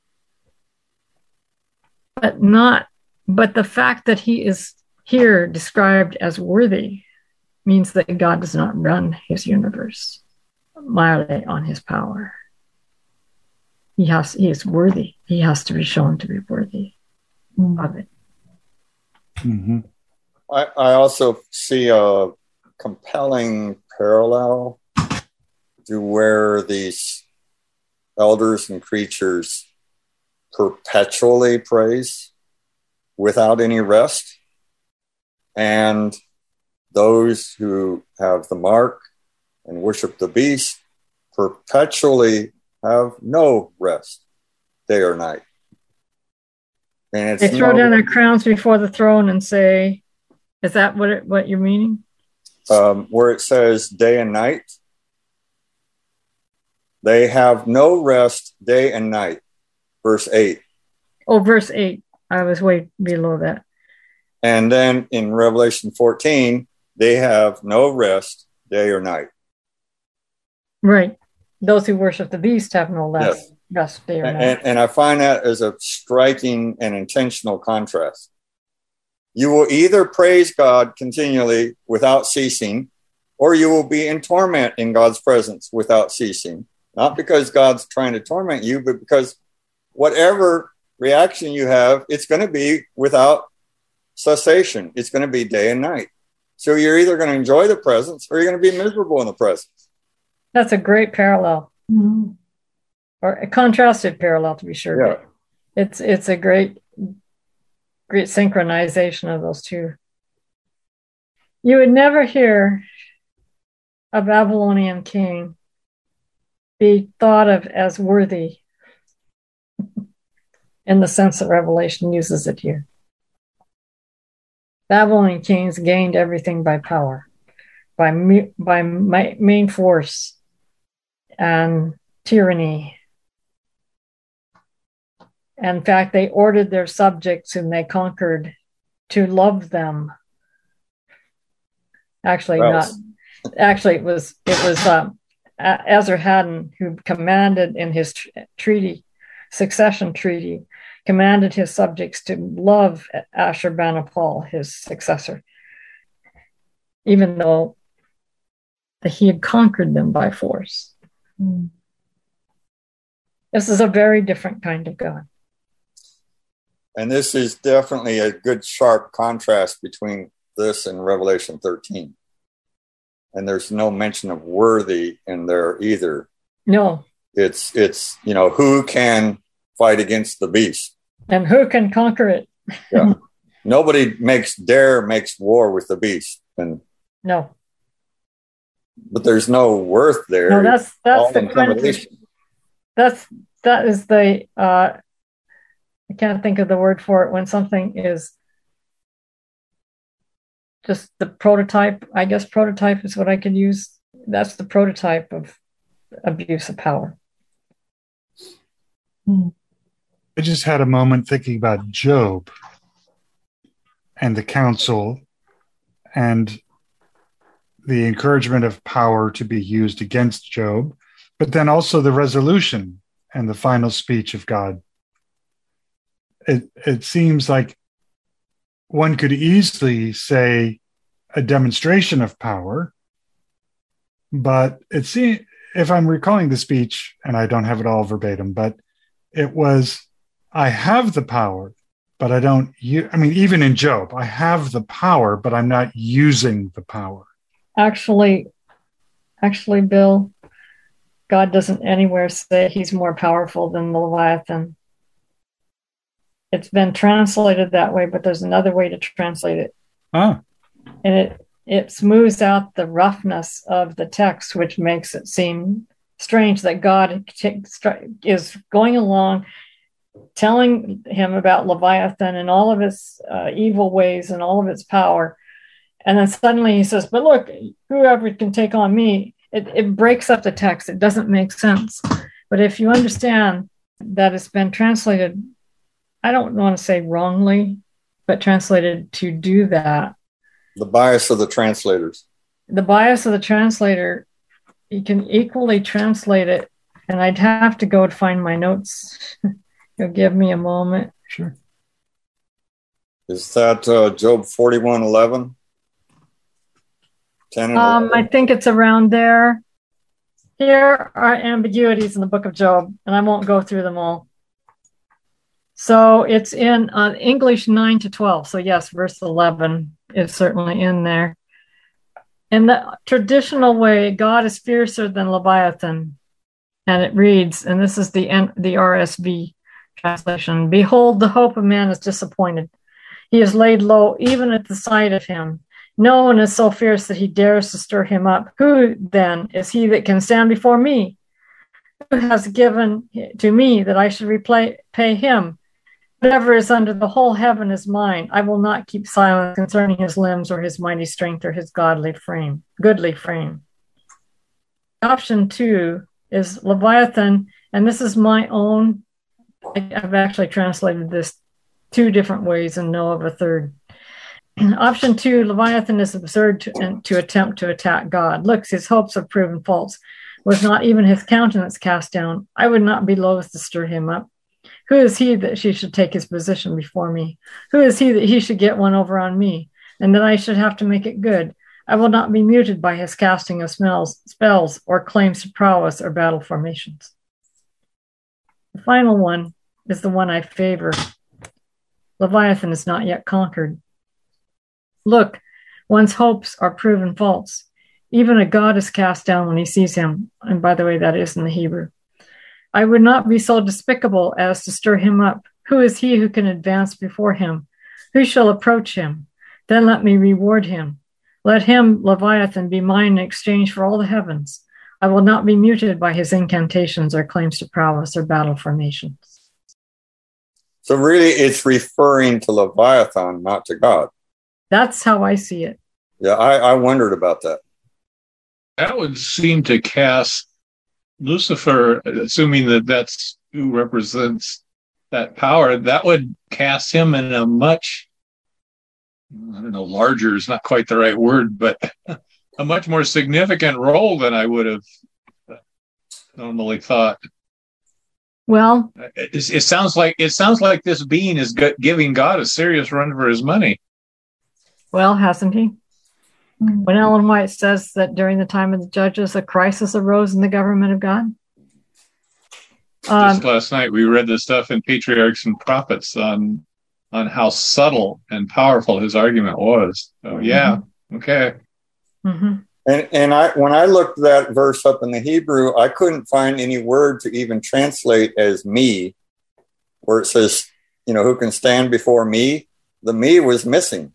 But the fact that he is here described as worthy means that God does not run his universe. mildly on his power. He is worthy. He has to be shown to be worthy of it. Mm-hmm. I also see a compelling parallel to where these elders and creatures perpetually praise without any rest, and those who have the mark and worship the beast perpetually have no rest, day or night. And they throw down their crowns before the throne and say, is that what you're meaning? Where it says day and night, they have no rest day and night. Verse 8. Oh, verse 8. I was way below that. And then in Revelation 14, they have no rest day or night. Right. Those who worship the beast have no rest day or night. And I find that as a striking and intentional contrast. You will either praise God continually without ceasing, or you will be in torment in God's presence without ceasing. Not because God's trying to torment you, but because whatever reaction you have, it's going to be without cessation. It's going to be day and night. So you're either going to enjoy the presence or you're going to be miserable in the presence. That's a great parallel. Mm-hmm. Or a contrasted parallel, to be sure. Yeah. It's a great synchronization of those two. You would never hear a Babylonian king be thought of as worthy in the sense that Revelation uses it here. Babylonian kings gained everything by power, by main force and tyranny. In fact, they ordered their subjects whom they conquered to love them. Actually, not. Actually, it was Esarhaddon who commanded in his succession treaty, commanded his subjects to love Ashurbanipal, his successor, even though he had conquered them by force. Mm. This is a very different kind of God. And this is definitely a good, sharp contrast between this and Revelation 13. And there's no mention of worthy in there either. No. It's who can fight against the beast? And who can conquer it? Yeah. Nobody makes war with the beast. And no. But there's no worth there. No, that's the kind of, that is the I can't think of the word for it when something is just the prototype. I guess prototype is what I could use. That's the prototype of abuse of power. I just had a moment thinking about Job and the council and the encouragement of power to be used against Job, but then also the resolution and the final speech of God. It seems like one could easily say a demonstration of power, but it seems, if I'm recalling the speech, and I don't have it all verbatim, but it was, I have the power, but I don't even in Job, I have the power, but I'm not using the power. Actually, Bill, God doesn't anywhere say he's more powerful than the Leviathan. It's been translated that way, but there's another way to translate it. Ah. And it smooths out the roughness of the text, which makes it seem strange that God is going along telling him about Leviathan and all of its evil ways and all of its power. And then suddenly he says, but look, whoever can take on me, it breaks up the text. It doesn't make sense. But if you understand that it's been translated, I don't want to say wrongly, but translated to do that. The bias of the translators. The bias of the translator, you can equally translate it, and I'd have to go to find my notes. You'll give me a moment. Sure. Is that Job 41:11? 10 and 11? I think it's around there. Here are ambiguities in the book of Job, and I won't go through them all. So it's in English 9 to 12. So yes, verse 11 is certainly in there. In the traditional way, God is fiercer than Leviathan. And it reads, and this is the RSV translation, behold, the hope of man is disappointed. He is laid low even at the sight of him. No one is so fierce that he dares to stir him up. Who then is he that can stand before me? Who has given to me that I should pay him? Whatever is under the whole heaven is mine. I will not keep silent concerning his limbs or his mighty strength or his goodly frame. Option 2 is Leviathan, and this is my own. I've actually translated this 2 different ways and know of a third. Option 2, Leviathan is absurd to attempt to attack God. Look, his hopes have proven false. Was not even his countenance cast down? I would not be loath to stir him up. Who is he that she should take his position before me? Who is he that he should get one over on me, and that I should have to make it good? I will not be muted by his casting of spells or claims to prowess or battle formations. The final one is the one I favor. Leviathan is not yet conquered. Look, one's hopes are proven false. Even a god is cast down when he sees him. And by the way, that is in the Hebrew. I would not be so despicable as to stir him up. Who is he who can advance before him? Who shall approach him? Then let me reward him. Let him, Leviathan, be mine in exchange for all the heavens. I will not be muted by his incantations or claims to prowess or battle formations. So really it's referring to Leviathan, not to God. That's how I see it. Yeah, I wondered about that. That would seem to cast Lucifer, assuming that that's who represents that power, that would cast him in a much, I don't know, larger is not quite the right word, but a much more significant role than I would have normally thought. Well, it sounds like this being is giving God a serious run for his money. Well, hasn't he? When Ellen White says that during the time of the judges, a crisis arose in the government of God. Just last night, we read the stuff in Patriarchs and Prophets on how subtle and powerful his argument was. So, yeah, okay. Mm-hmm. And when I looked that verse up in the Hebrew, I couldn't find any word to even translate as me, where it says, who can stand before me? The me was missing.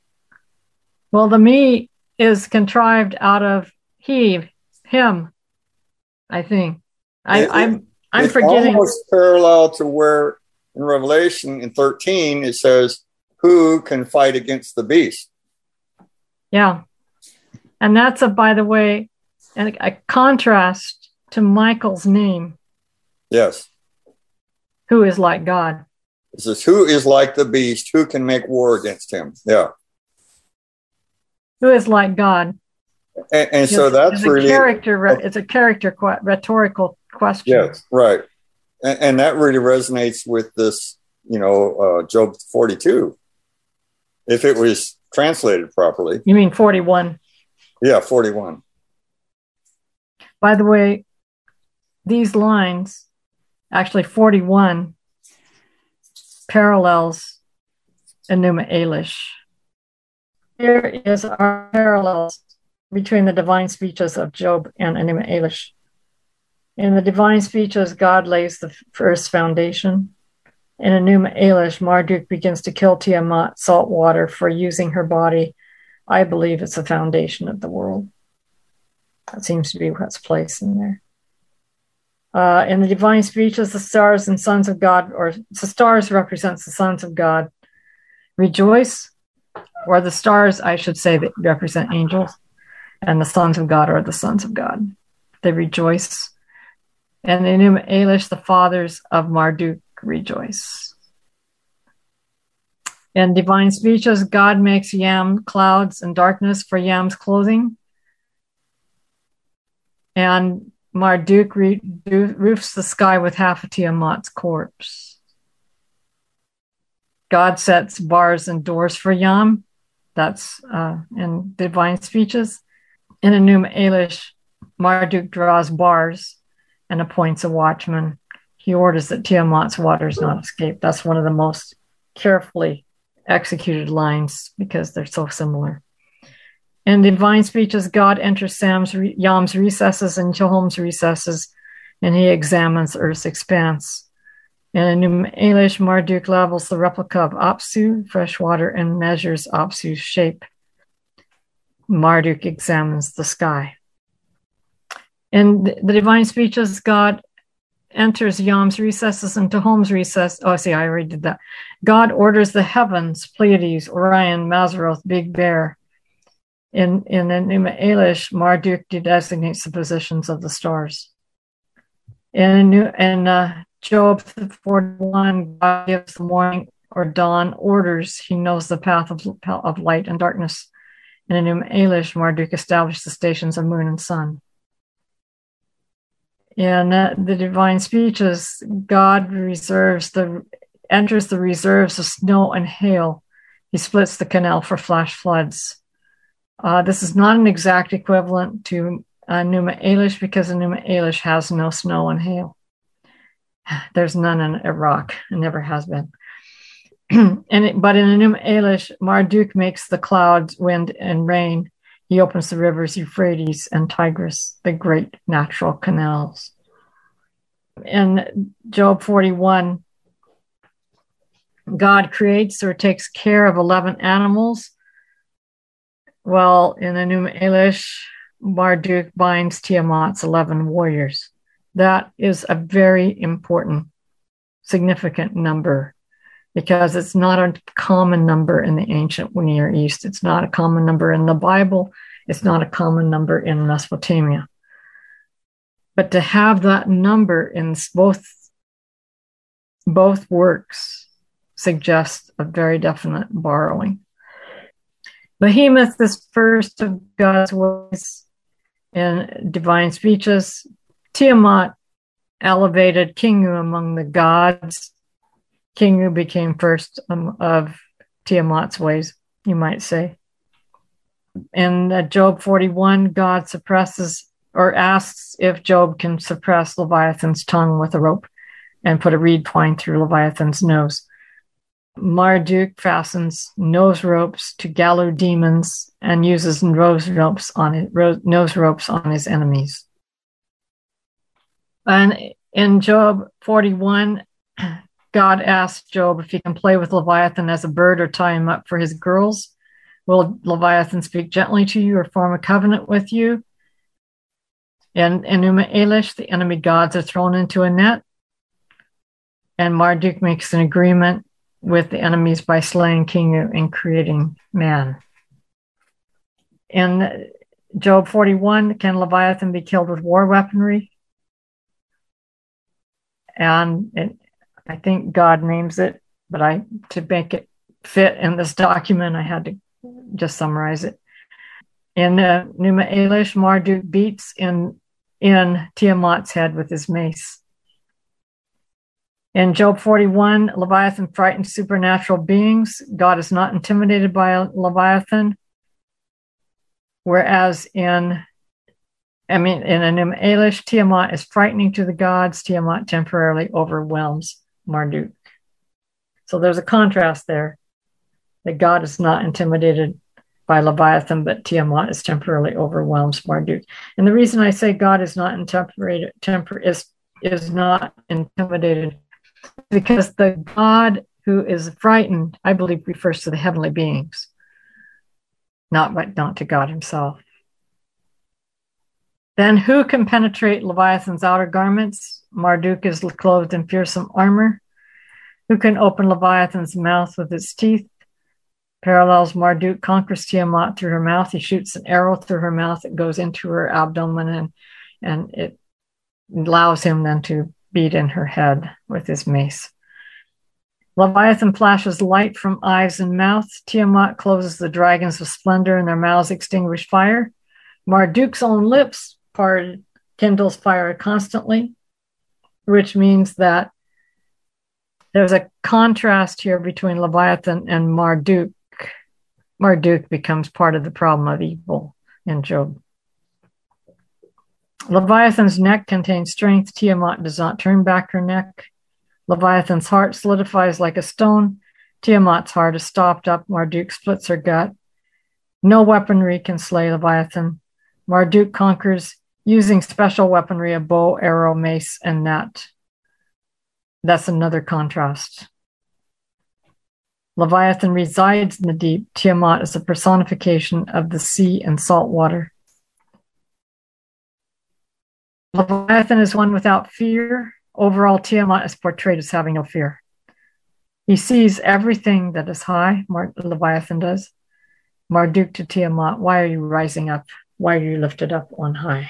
Well, the me is contrived out of him, I think. I'm forgetting. Almost parallel to where in Revelation in 13 it says, "Who can fight against the beast?" Yeah, and that's by the way, a contrast to Michael's name. Yes. Who is like God? It says, "Who is like the beast? Who can make war against him?" Yeah. Who is like God? And so that's really it's a character rhetorical question. Yes, right. And that really resonates with this, Job 42. If it was translated properly. You mean 41? Yeah, 41. By the way, these lines, actually 41, parallels Enuma Elish. Here is our parallels between the divine speeches of Job and Enuma Elish. In the divine speeches, God lays the first foundation. In Enuma Elish, Marduk begins to kill Tiamat, salt water, for using her body. I believe it's the foundation of the world. That seems to be what's placed in there. In the divine speeches, the stars and sons of God, or the stars represents the sons of God, rejoice. Or the stars, I should say, that represent angels, and the sons of God are the sons of God. They rejoice. And in Enuma Elish, the fathers of Marduk rejoice. In divine speeches, God makes Yam clouds and darkness for Yam's clothing. And Marduk roofs the sky with half of Tiamat's corpse. God sets bars and doors for Yam. That's in divine speeches. In Enuma Elish, Marduk draws bars and appoints a watchman. He orders that Tiamat's waters not escape. That's one of the most carefully executed lines because they're so similar. In divine speeches, God enters Yam's recesses and Chilhom's recesses, and he examines Earth's expanse. In Enuma Elish, Marduk levels the replica of Apsu, freshwater, and measures Apsu's shape. Marduk examines the sky. In the divine speeches, God enters Yam's recesses and Chilhom's recess. Oh, see, I already did that. God orders the heavens, Pleiades, Orion, Mazzaroth, Big Bear. In Enuma Elish, Marduk designates the positions of the stars. In Job 41, God gives the morning or dawn orders. He knows the path of light and darkness. In Enuma Elish, Marduk established the stations of moon and sun. In the divine speeches, God enters the reserves of snow and hail. He splits the canal for flash floods. This is not an exact equivalent to Enuma Elish because Enuma Elish has no snow and hail. There's none in Iraq, and never has been. But in Enuma Elish, Marduk makes the clouds, wind, and rain. He opens the rivers Euphrates and Tigris, the great natural canals. In Job 41, God creates or takes care of 11 animals. Well, in Enuma Elish, Marduk binds Tiamat's 11 warriors. That is a very important, significant number because it's not a common number in the ancient Near East. It's not a common number in the Bible. It's not a common number in Mesopotamia. But to have that number in both works suggests a very definite borrowing. Behemoth is first of God's ways in divine speeches. Tiamat elevated Kingu among the gods. Kingu became first of Tiamat's ways, you might say. In Job 41, God suppresses or asks if Job can suppress Leviathan's tongue with a rope and put a reed twine through Leviathan's nose. Marduk fastens nose ropes to Galu demons and uses nose ropes on his enemies. And in Job 41, God asks Job if he can play with Leviathan as a bird or tie him up for his girls. Will Leviathan speak gently to you or form a covenant with you? In Enuma Elish, the enemy gods are thrown into a net, and Marduk makes an agreement with the enemies by slaying Kingu and creating man. In Job 41, can Leviathan be killed with war weaponry? And I think God names it, but to make it fit in this document, I had to just summarize it. In Enuma Elish, Marduk beats in Tiamat's head with his mace. In Job 41, Leviathan frightens supernatural beings. God is not intimidated by a Leviathan. Whereas in Enuma Elish, Tiamat is frightening to the gods. Tiamat temporarily overwhelms Marduk. So there's a contrast there, that God is not intimidated by Leviathan, but Tiamat is temporarily overwhelms Marduk. And the reason I say God is not intimidated, because the God who is frightened, I believe, refers to the heavenly beings, not to God himself. Then who can penetrate Leviathan's outer garments? Marduk is clothed in fearsome armor. Who can open Leviathan's mouth with its teeth? Parallels, Marduk conquers Tiamat through her mouth. He shoots an arrow through her mouth. It goes into her abdomen and it allows him then to beat in her head with his mace. Leviathan flashes light from eyes and mouth. Tiamat closes the dragons with splendor, and their mouths extinguish fire. Marduk's own lips kindles fire constantly, which means that there's a contrast here between Leviathan and Marduk. Marduk becomes part of the problem of evil in Job. Leviathan's neck contains strength. Tiamat does not turn back her neck. Leviathan's heart solidifies like a stone. Tiamat's heart is stopped up. Marduk splits her gut. No weaponry can slay Leviathan. Marduk conquers using special weaponry, a bow, arrow, mace, and net. That's another contrast. Leviathan resides in the deep. Tiamat is a personification of the sea and salt water. Leviathan is one without fear. Overall, Tiamat is portrayed as having no fear. He sees everything that is high, Leviathan does. Marduk to Tiamat, why are you rising up? Why are you lifted up on high?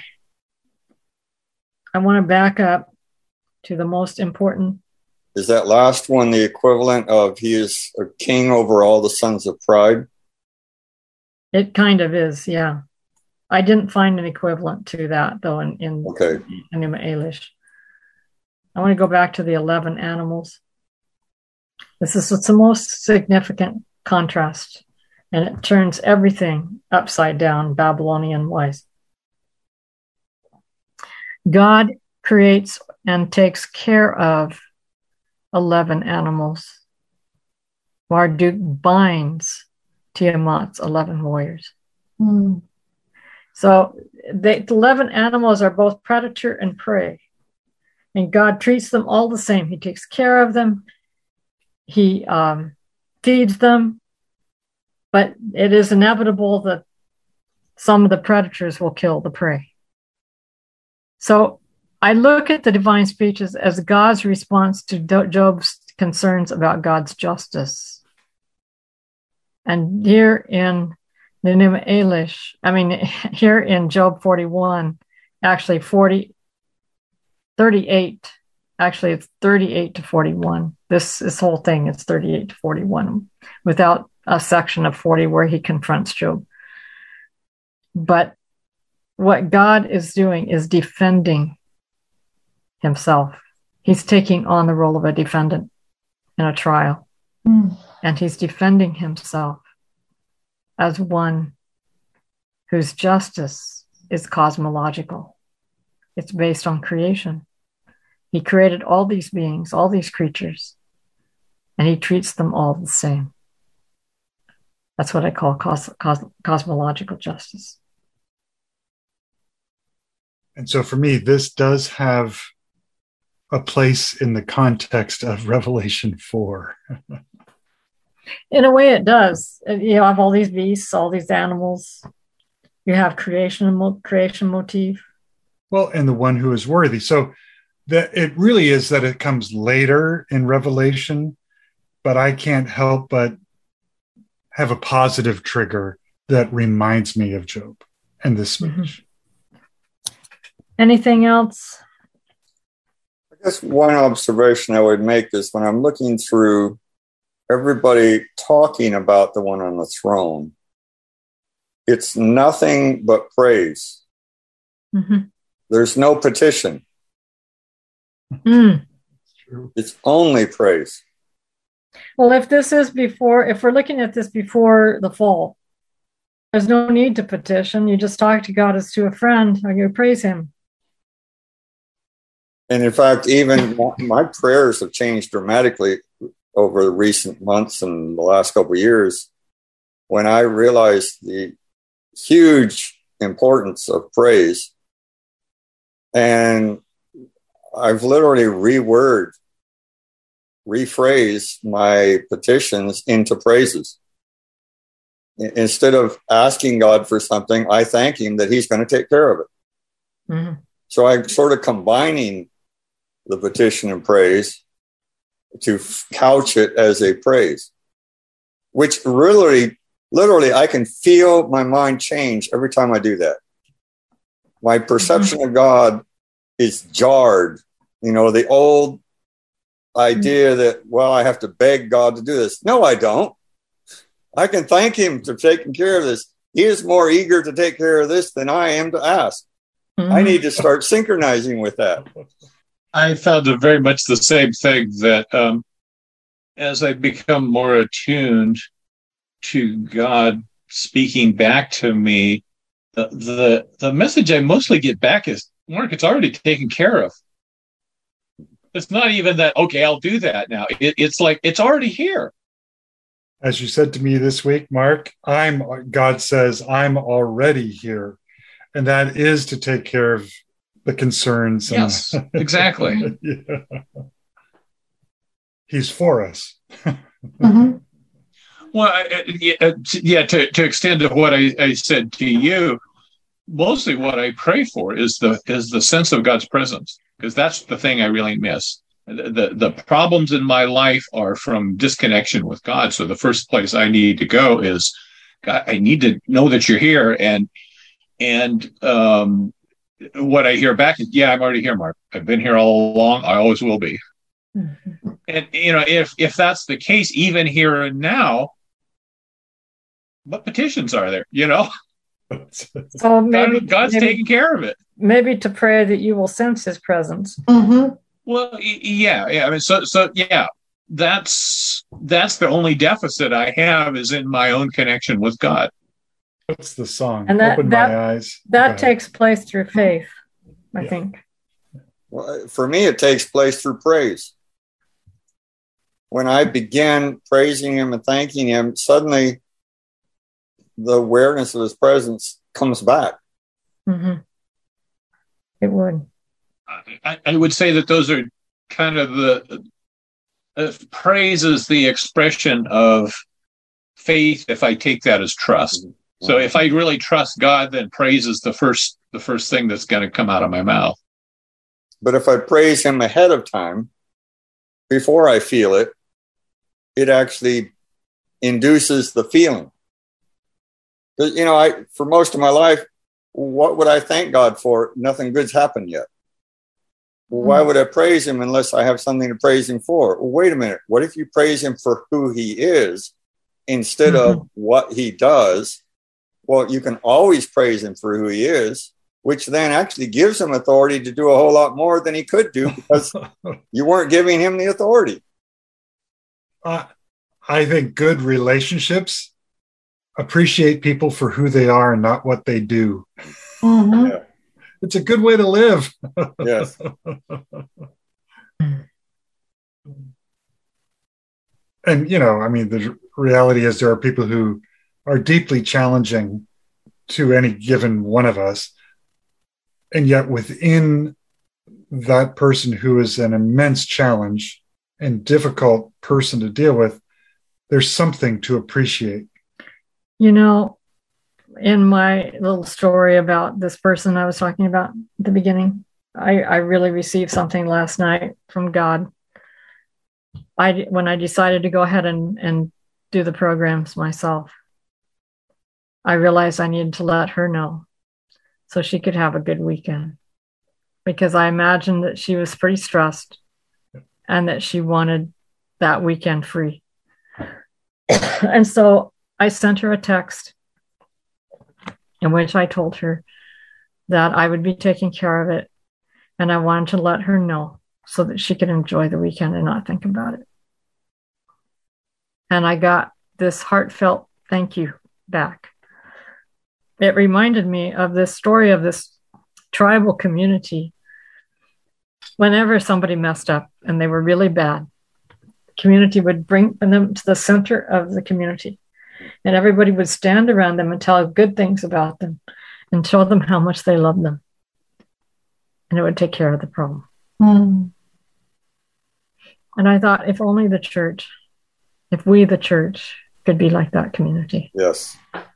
I want to back up to the most important. Is that last one the equivalent of he is a king over all the sons of pride? It kind of is, yeah. I didn't find an equivalent to that, though, in Enuma Elish. I want to go back to the 11 animals. This is what's the most significant contrast, and it turns everything upside down, Babylonian-wise. God creates and takes care of 11 animals. Marduk binds Tiamat's 11 warriors. Mm. So the 11 animals are both predator and prey. And God treats them all the same. He takes care of them. He feeds them. But it is inevitable that some of the predators will kill the prey. So I look at the divine speeches as God's response to Job's concerns about God's justice. And here in the Enuma Elish, here in Job 41, actually 38, actually it's 38 to 41. This whole thing is 38 to 41 without a section of 40 where he confronts Job. But what God is doing is defending himself. He's taking on the role of a defendant in a trial. Mm. And he's defending himself as one whose justice is cosmological. It's based on creation. He created all these beings, all these creatures, and he treats them all the same. That's what I call cosmological justice. And so for me, this does have a place in the context of Revelation 4. In a way, it does. You have all these beasts, all these animals. You have creation motif. Well, and the one who is worthy. So that it really is that it comes later in Revelation, but I can't help but have a positive trigger that reminds me of Job and this speech. Mm-hmm. Anything else? I guess one observation I would make is when I'm looking through everybody talking about the one on the throne, it's nothing but praise. Mm-hmm. There's no petition. Mm. It's only praise. Well, if we're looking at this before the fall, there's no need to petition. You just talk to God as to a friend, or you praise him. And in fact, even my prayers have changed dramatically over the recent months and the last couple of years when I realized the huge importance of praise. And I've literally rephrased my petitions into praises. Instead of asking God for something, I thank him that he's going to take care of it. Mm-hmm. So I'm sort of combining the petition and praise to couch it as a praise, which literally I can feel my mind change every time I do that. My perception mm-hmm. of God is jarred. The old idea that, I have to beg God to do this. No, I don't. I can thank him for taking care of this. He is more eager to take care of this than I am to ask. Mm-hmm. I need to start synchronizing with that. I found it very much the same thing, that as I become more attuned to God speaking back to me, the message I mostly get back is Mark, it's already taken care of. It's not even that, okay, I'll do that now. It's like, it's already here. As you said to me this week, Mark, God says, I'm already here. And that is to take care of the concerns. Yes, exactly. Yeah. He's for us. Mm-hmm. Well, to extend to what I said to you, mostly what I pray for is the sense of God's presence, because that's the thing I really miss. The problems in my life are from disconnection with God. So the first place I need to go is, God, I need to know that you're here. And what I hear back is, yeah, I'm already here, Mark. I've been here all along. I always will be. Mm-hmm. And if that's the case, even here and now, what petitions are there? So maybe God's taking care of it. Maybe to pray that you will sense His presence. Mm-hmm. Well, yeah. I mean, so yeah. That's the only deficit I have is in my own connection with God. What's the song? And Open my eyes. That takes place through faith, I think. Well, for me, it takes place through praise. When I begin praising Him and thanking Him, suddenly the awareness of His presence comes back. Mm-hmm. It would. I would say that those are kind of the praise is the expression of faith. If I take that as trust, so if I really trust God, then praise is the first thing that's going to come out of my mouth. But if I praise Him ahead of time, before I feel it, it actually induces the feeling. For most of my life, what would I thank God for? Nothing good's happened yet. Well, why would I praise Him unless I have something to praise Him for? Well, wait a minute. What if you praise Him for who He is instead of what He does? Well, you can always praise Him for who He is, which then actually gives Him authority to do a whole lot more than He could do because you weren't giving Him the authority. I think good relationships appreciate people for who they are and not what they do. Mm-hmm. Yeah. It's a good way to live. Yes. And, the reality is there are people who are deeply challenging to any given one of us. And yet within that person who is an immense challenge and difficult person to deal with, there's something to appreciate. In my little story about this person I was talking about at the beginning, I really received something last night from God. When I decided to go ahead and do the programs myself, I realized I needed to let her know so she could have a good weekend, because I imagined that she was pretty stressed and that she wanted that weekend free. And so I sent her a text in which I told her that I would be taking care of it, and I wanted to let her know so that she could enjoy the weekend and not think about it. And I got this heartfelt thank you back. It reminded me of this story of this tribal community. Whenever somebody messed up and they were really bad, the community would bring them to the center of the community. And everybody would stand around them and tell good things about them and show them how much they loved them. And it would take care of the problem. Mm. And I thought, if only the church, if we, the church, could be like that community. Yes.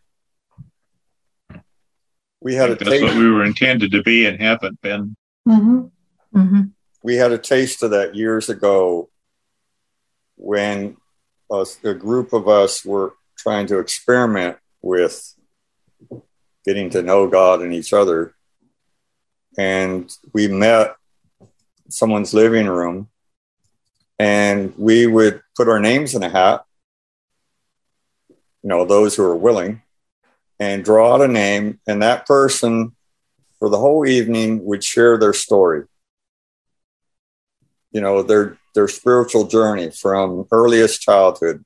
We had a That's what we were intended to be and haven't been. Mm-hmm. Mm-hmm. We had a taste of that years ago when a group of us were trying to experiment with getting to know God and each other. And we met someone's living room, and we would put our names in a hat, those who are willing, and draw out a name, and that person for the whole evening would share their story. Their spiritual journey from earliest childhood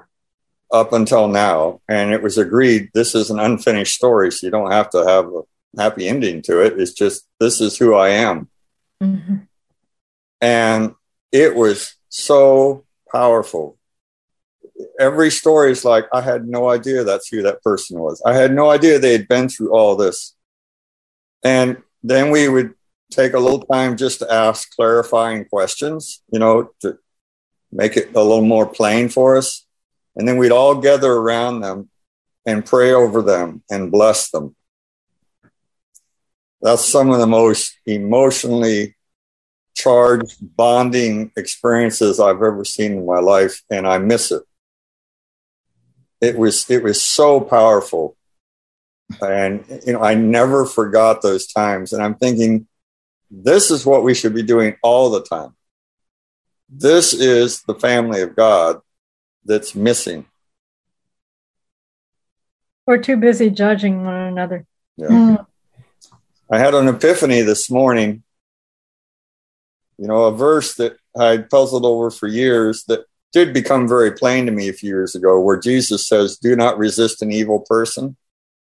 up until now. And it was agreed this is an unfinished story, so you don't have to have happy ending to it. It's just, this is who I am. Mm-hmm. And it was so powerful. Every story is like, I had no idea that's who that person was. I had no idea they had been through all this. And then we would take a little time just to ask clarifying questions, to make it a little more plain for us. And then we'd all gather around them and pray over them and bless them. That's some of the most emotionally charged bonding experiences I've ever seen in my life, and I miss it. It was so powerful. And, I never forgot those times. And I'm thinking, this is what we should be doing all the time. This is the family of God that's missing. We're too busy judging one another. Yeah. I had an epiphany this morning, a verse that I'd puzzled over for years that did become very plain to me a few years ago, where Jesus says, do not resist an evil person.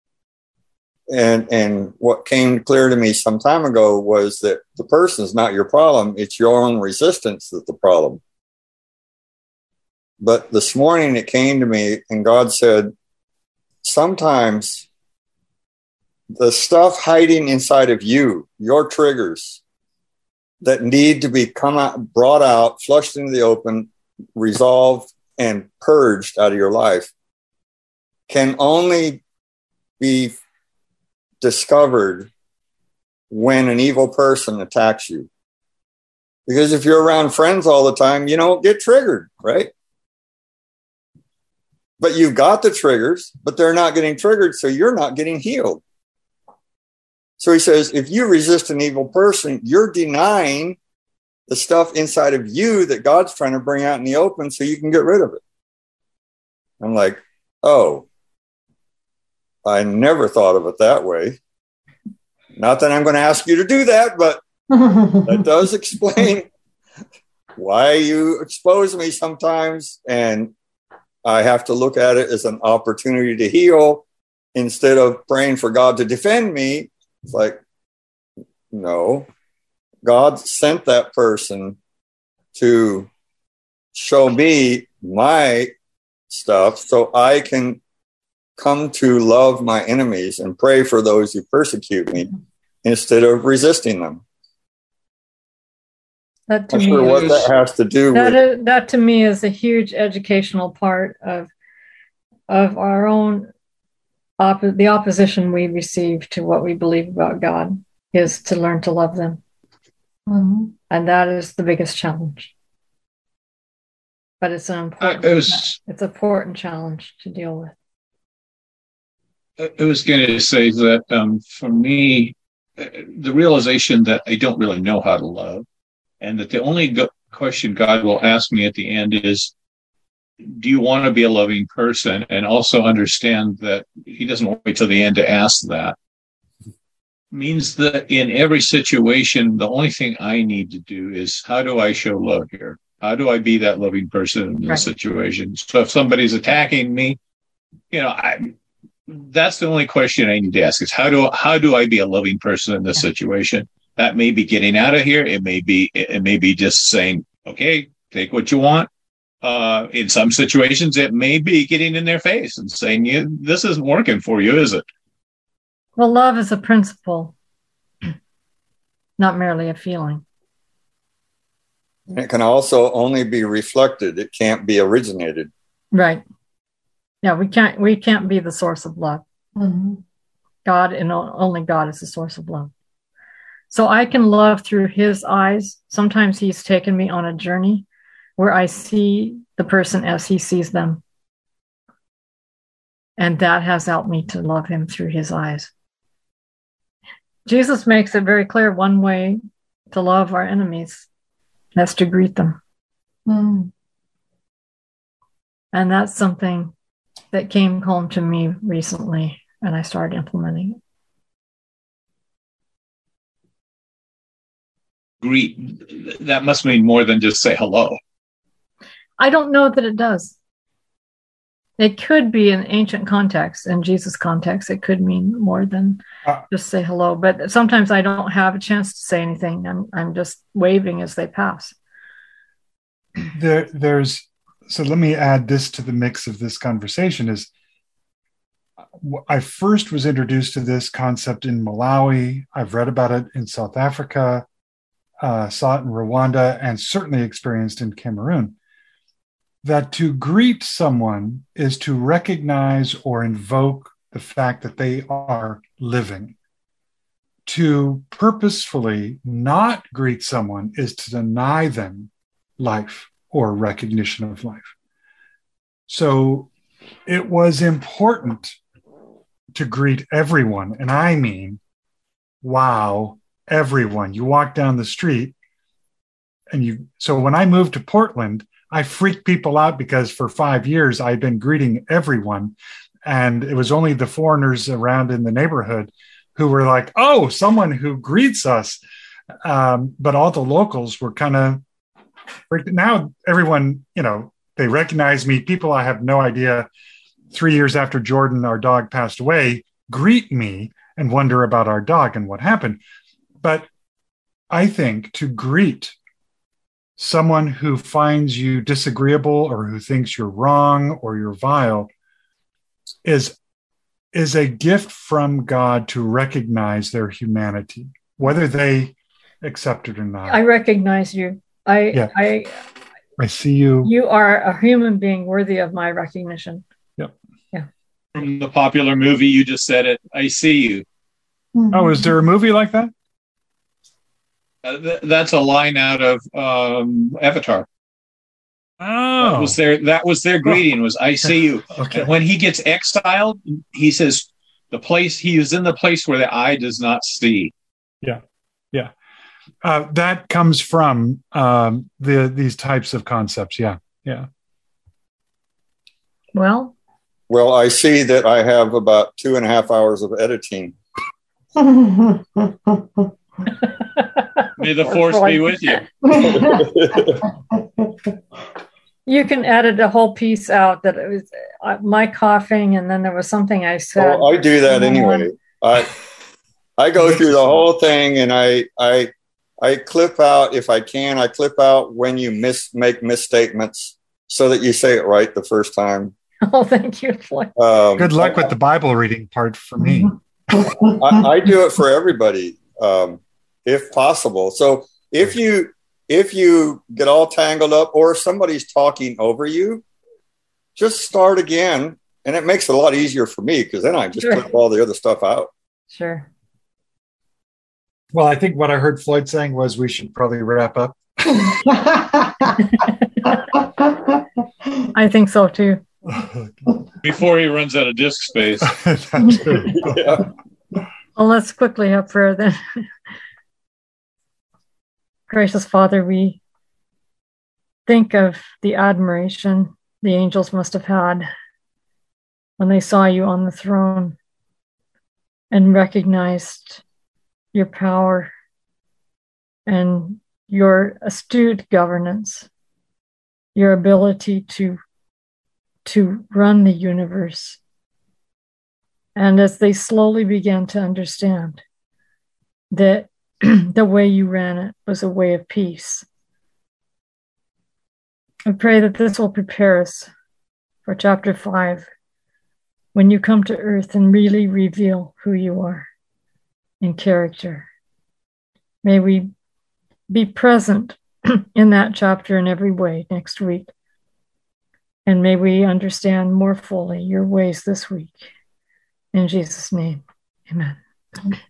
And what came clear to me some time ago was that the person is not your problem. It's your own resistance that's the problem. But this morning it came to me, and God said, sometimes the stuff hiding inside of you, your triggers that need to be brought out, flushed into the open, resolved, and purged out of your life, can only be discovered when an evil person attacks you. Because if you're around friends all the time, you don't get triggered, right? But you've got the triggers, but they're not getting triggered, so you're not getting healed. So he says, if you resist an evil person, you're denying the stuff inside of you that God's trying to bring out in the open so you can get rid of it. I'm like, oh, I never thought of it that way. Not that I'm going to ask you to do that, but that does explain why you expose me sometimes. And I have to look at it as an opportunity to heal instead of praying for God to defend me. It's like, no, God sent that person to show me my stuff so I can come to love my enemies and pray for those who persecute me instead of resisting them. That to I'm me sure what that has to do with that to me is a huge educational part of our own the opposition we receive to what we believe about God is to learn to love them. Mm-hmm. And that is the biggest challenge. But it's an important challenge to deal with. I was going to say that for me, the realization that I don't really know how to love, and that the only question God will ask me at the end is, do you want to be a loving person? And also understand that he doesn't wait till the end to ask that. Means that in every situation, the only thing I need to do is, how do I show love here? How do I be that loving person in this situation? So if somebody's attacking me, that's the only question I need to ask is, how do I be a loving person in this situation? That may be getting out of here. It may be just saying, okay, take what you want. In some situations, it may be getting in their face and saying, this isn't working for you, is it? Well, love is a principle, not merely a feeling. It can also only be reflected. It can't be originated. Right. Yeah, we can't be the source of love. Mm-hmm. God and only God is the source of love. So I can love through his eyes. Sometimes he's taken me on a journey where I see the person as he sees them. And that has helped me to love him through his eyes. Jesus makes it very clear one way to love our enemies. That's to greet them. Mm. And that's something that came home to me recently, and I started implementing it. Greet, that must mean more than just say hello. I don't know that it does. It could be in ancient context, in Jesus context. It could mean more than just say hello. But sometimes I don't have a chance to say anything. I'm just waving as they pass. So let me add this to the mix of this conversation. Is I first was introduced to this concept in Malawi. I've read about it in South Africa, saw it in Rwanda, and certainly experienced in Cameroon. That to greet someone is to recognize or invoke the fact that they are living. To purposefully not greet someone is to deny them life or recognition of life. So it was important to greet everyone. And I mean, wow, everyone. You walk down the street so when I moved to Portland, I freaked people out because for 5 years I'd been greeting everyone. And it was only the foreigners around in the neighborhood who were like, oh, someone who greets us. But all the locals were kind of freaked. Now everyone, they recognize me. People I have no idea 3 years after Jordan, our dog, passed away, greet me and wonder about our dog and what happened. But I think to greet someone who finds you disagreeable or who thinks you're wrong or you're vile is a gift from God to recognize their humanity, whether they accept it or not. I recognize you. I see you. You are a human being worthy of my recognition. Yep. Yeah. From the popular movie, you just said it. I see you. Oh, is there a movie like that? That's a line out of Avatar. Oh, that was their greeting. Was I see you? Okay. And when he gets exiled, he says he is in the place where the eye does not see. Yeah. That comes from these types of concepts. Yeah. Well, I see that I have about 2.5 hours of editing. May the force be with you. You can edit a whole piece out that it was my coughing, and then there was something I said. Oh, I do that anyway. I go through the whole thing, and I clip out, if I can, I clip out when you make misstatements so that you say it right the first time. Oh, thank you, Floyd. Good luck with the Bible reading part for me. I do it for everybody. If possible. So if you get all tangled up or somebody's talking over you, just start again. And it makes it a lot easier for me because then I just clip all the other stuff out. Sure. Well, I think what I heard Floyd saying was we should probably wrap up. I think so too. Before he runs out of disk space. Yeah. Well, let's quickly have prayer then. Gracious Father, we think of the admiration the angels must have had when they saw you on the throne and recognized your power and your astute governance, your ability to run the universe. And as they slowly began to understand that the way you ran it was a way of peace, I pray that this will prepare us for chapter 5, when you come to earth and really reveal who you are in character. May we be present in that chapter in every way next week. And may we understand more fully your ways this week. In Jesus' name, amen.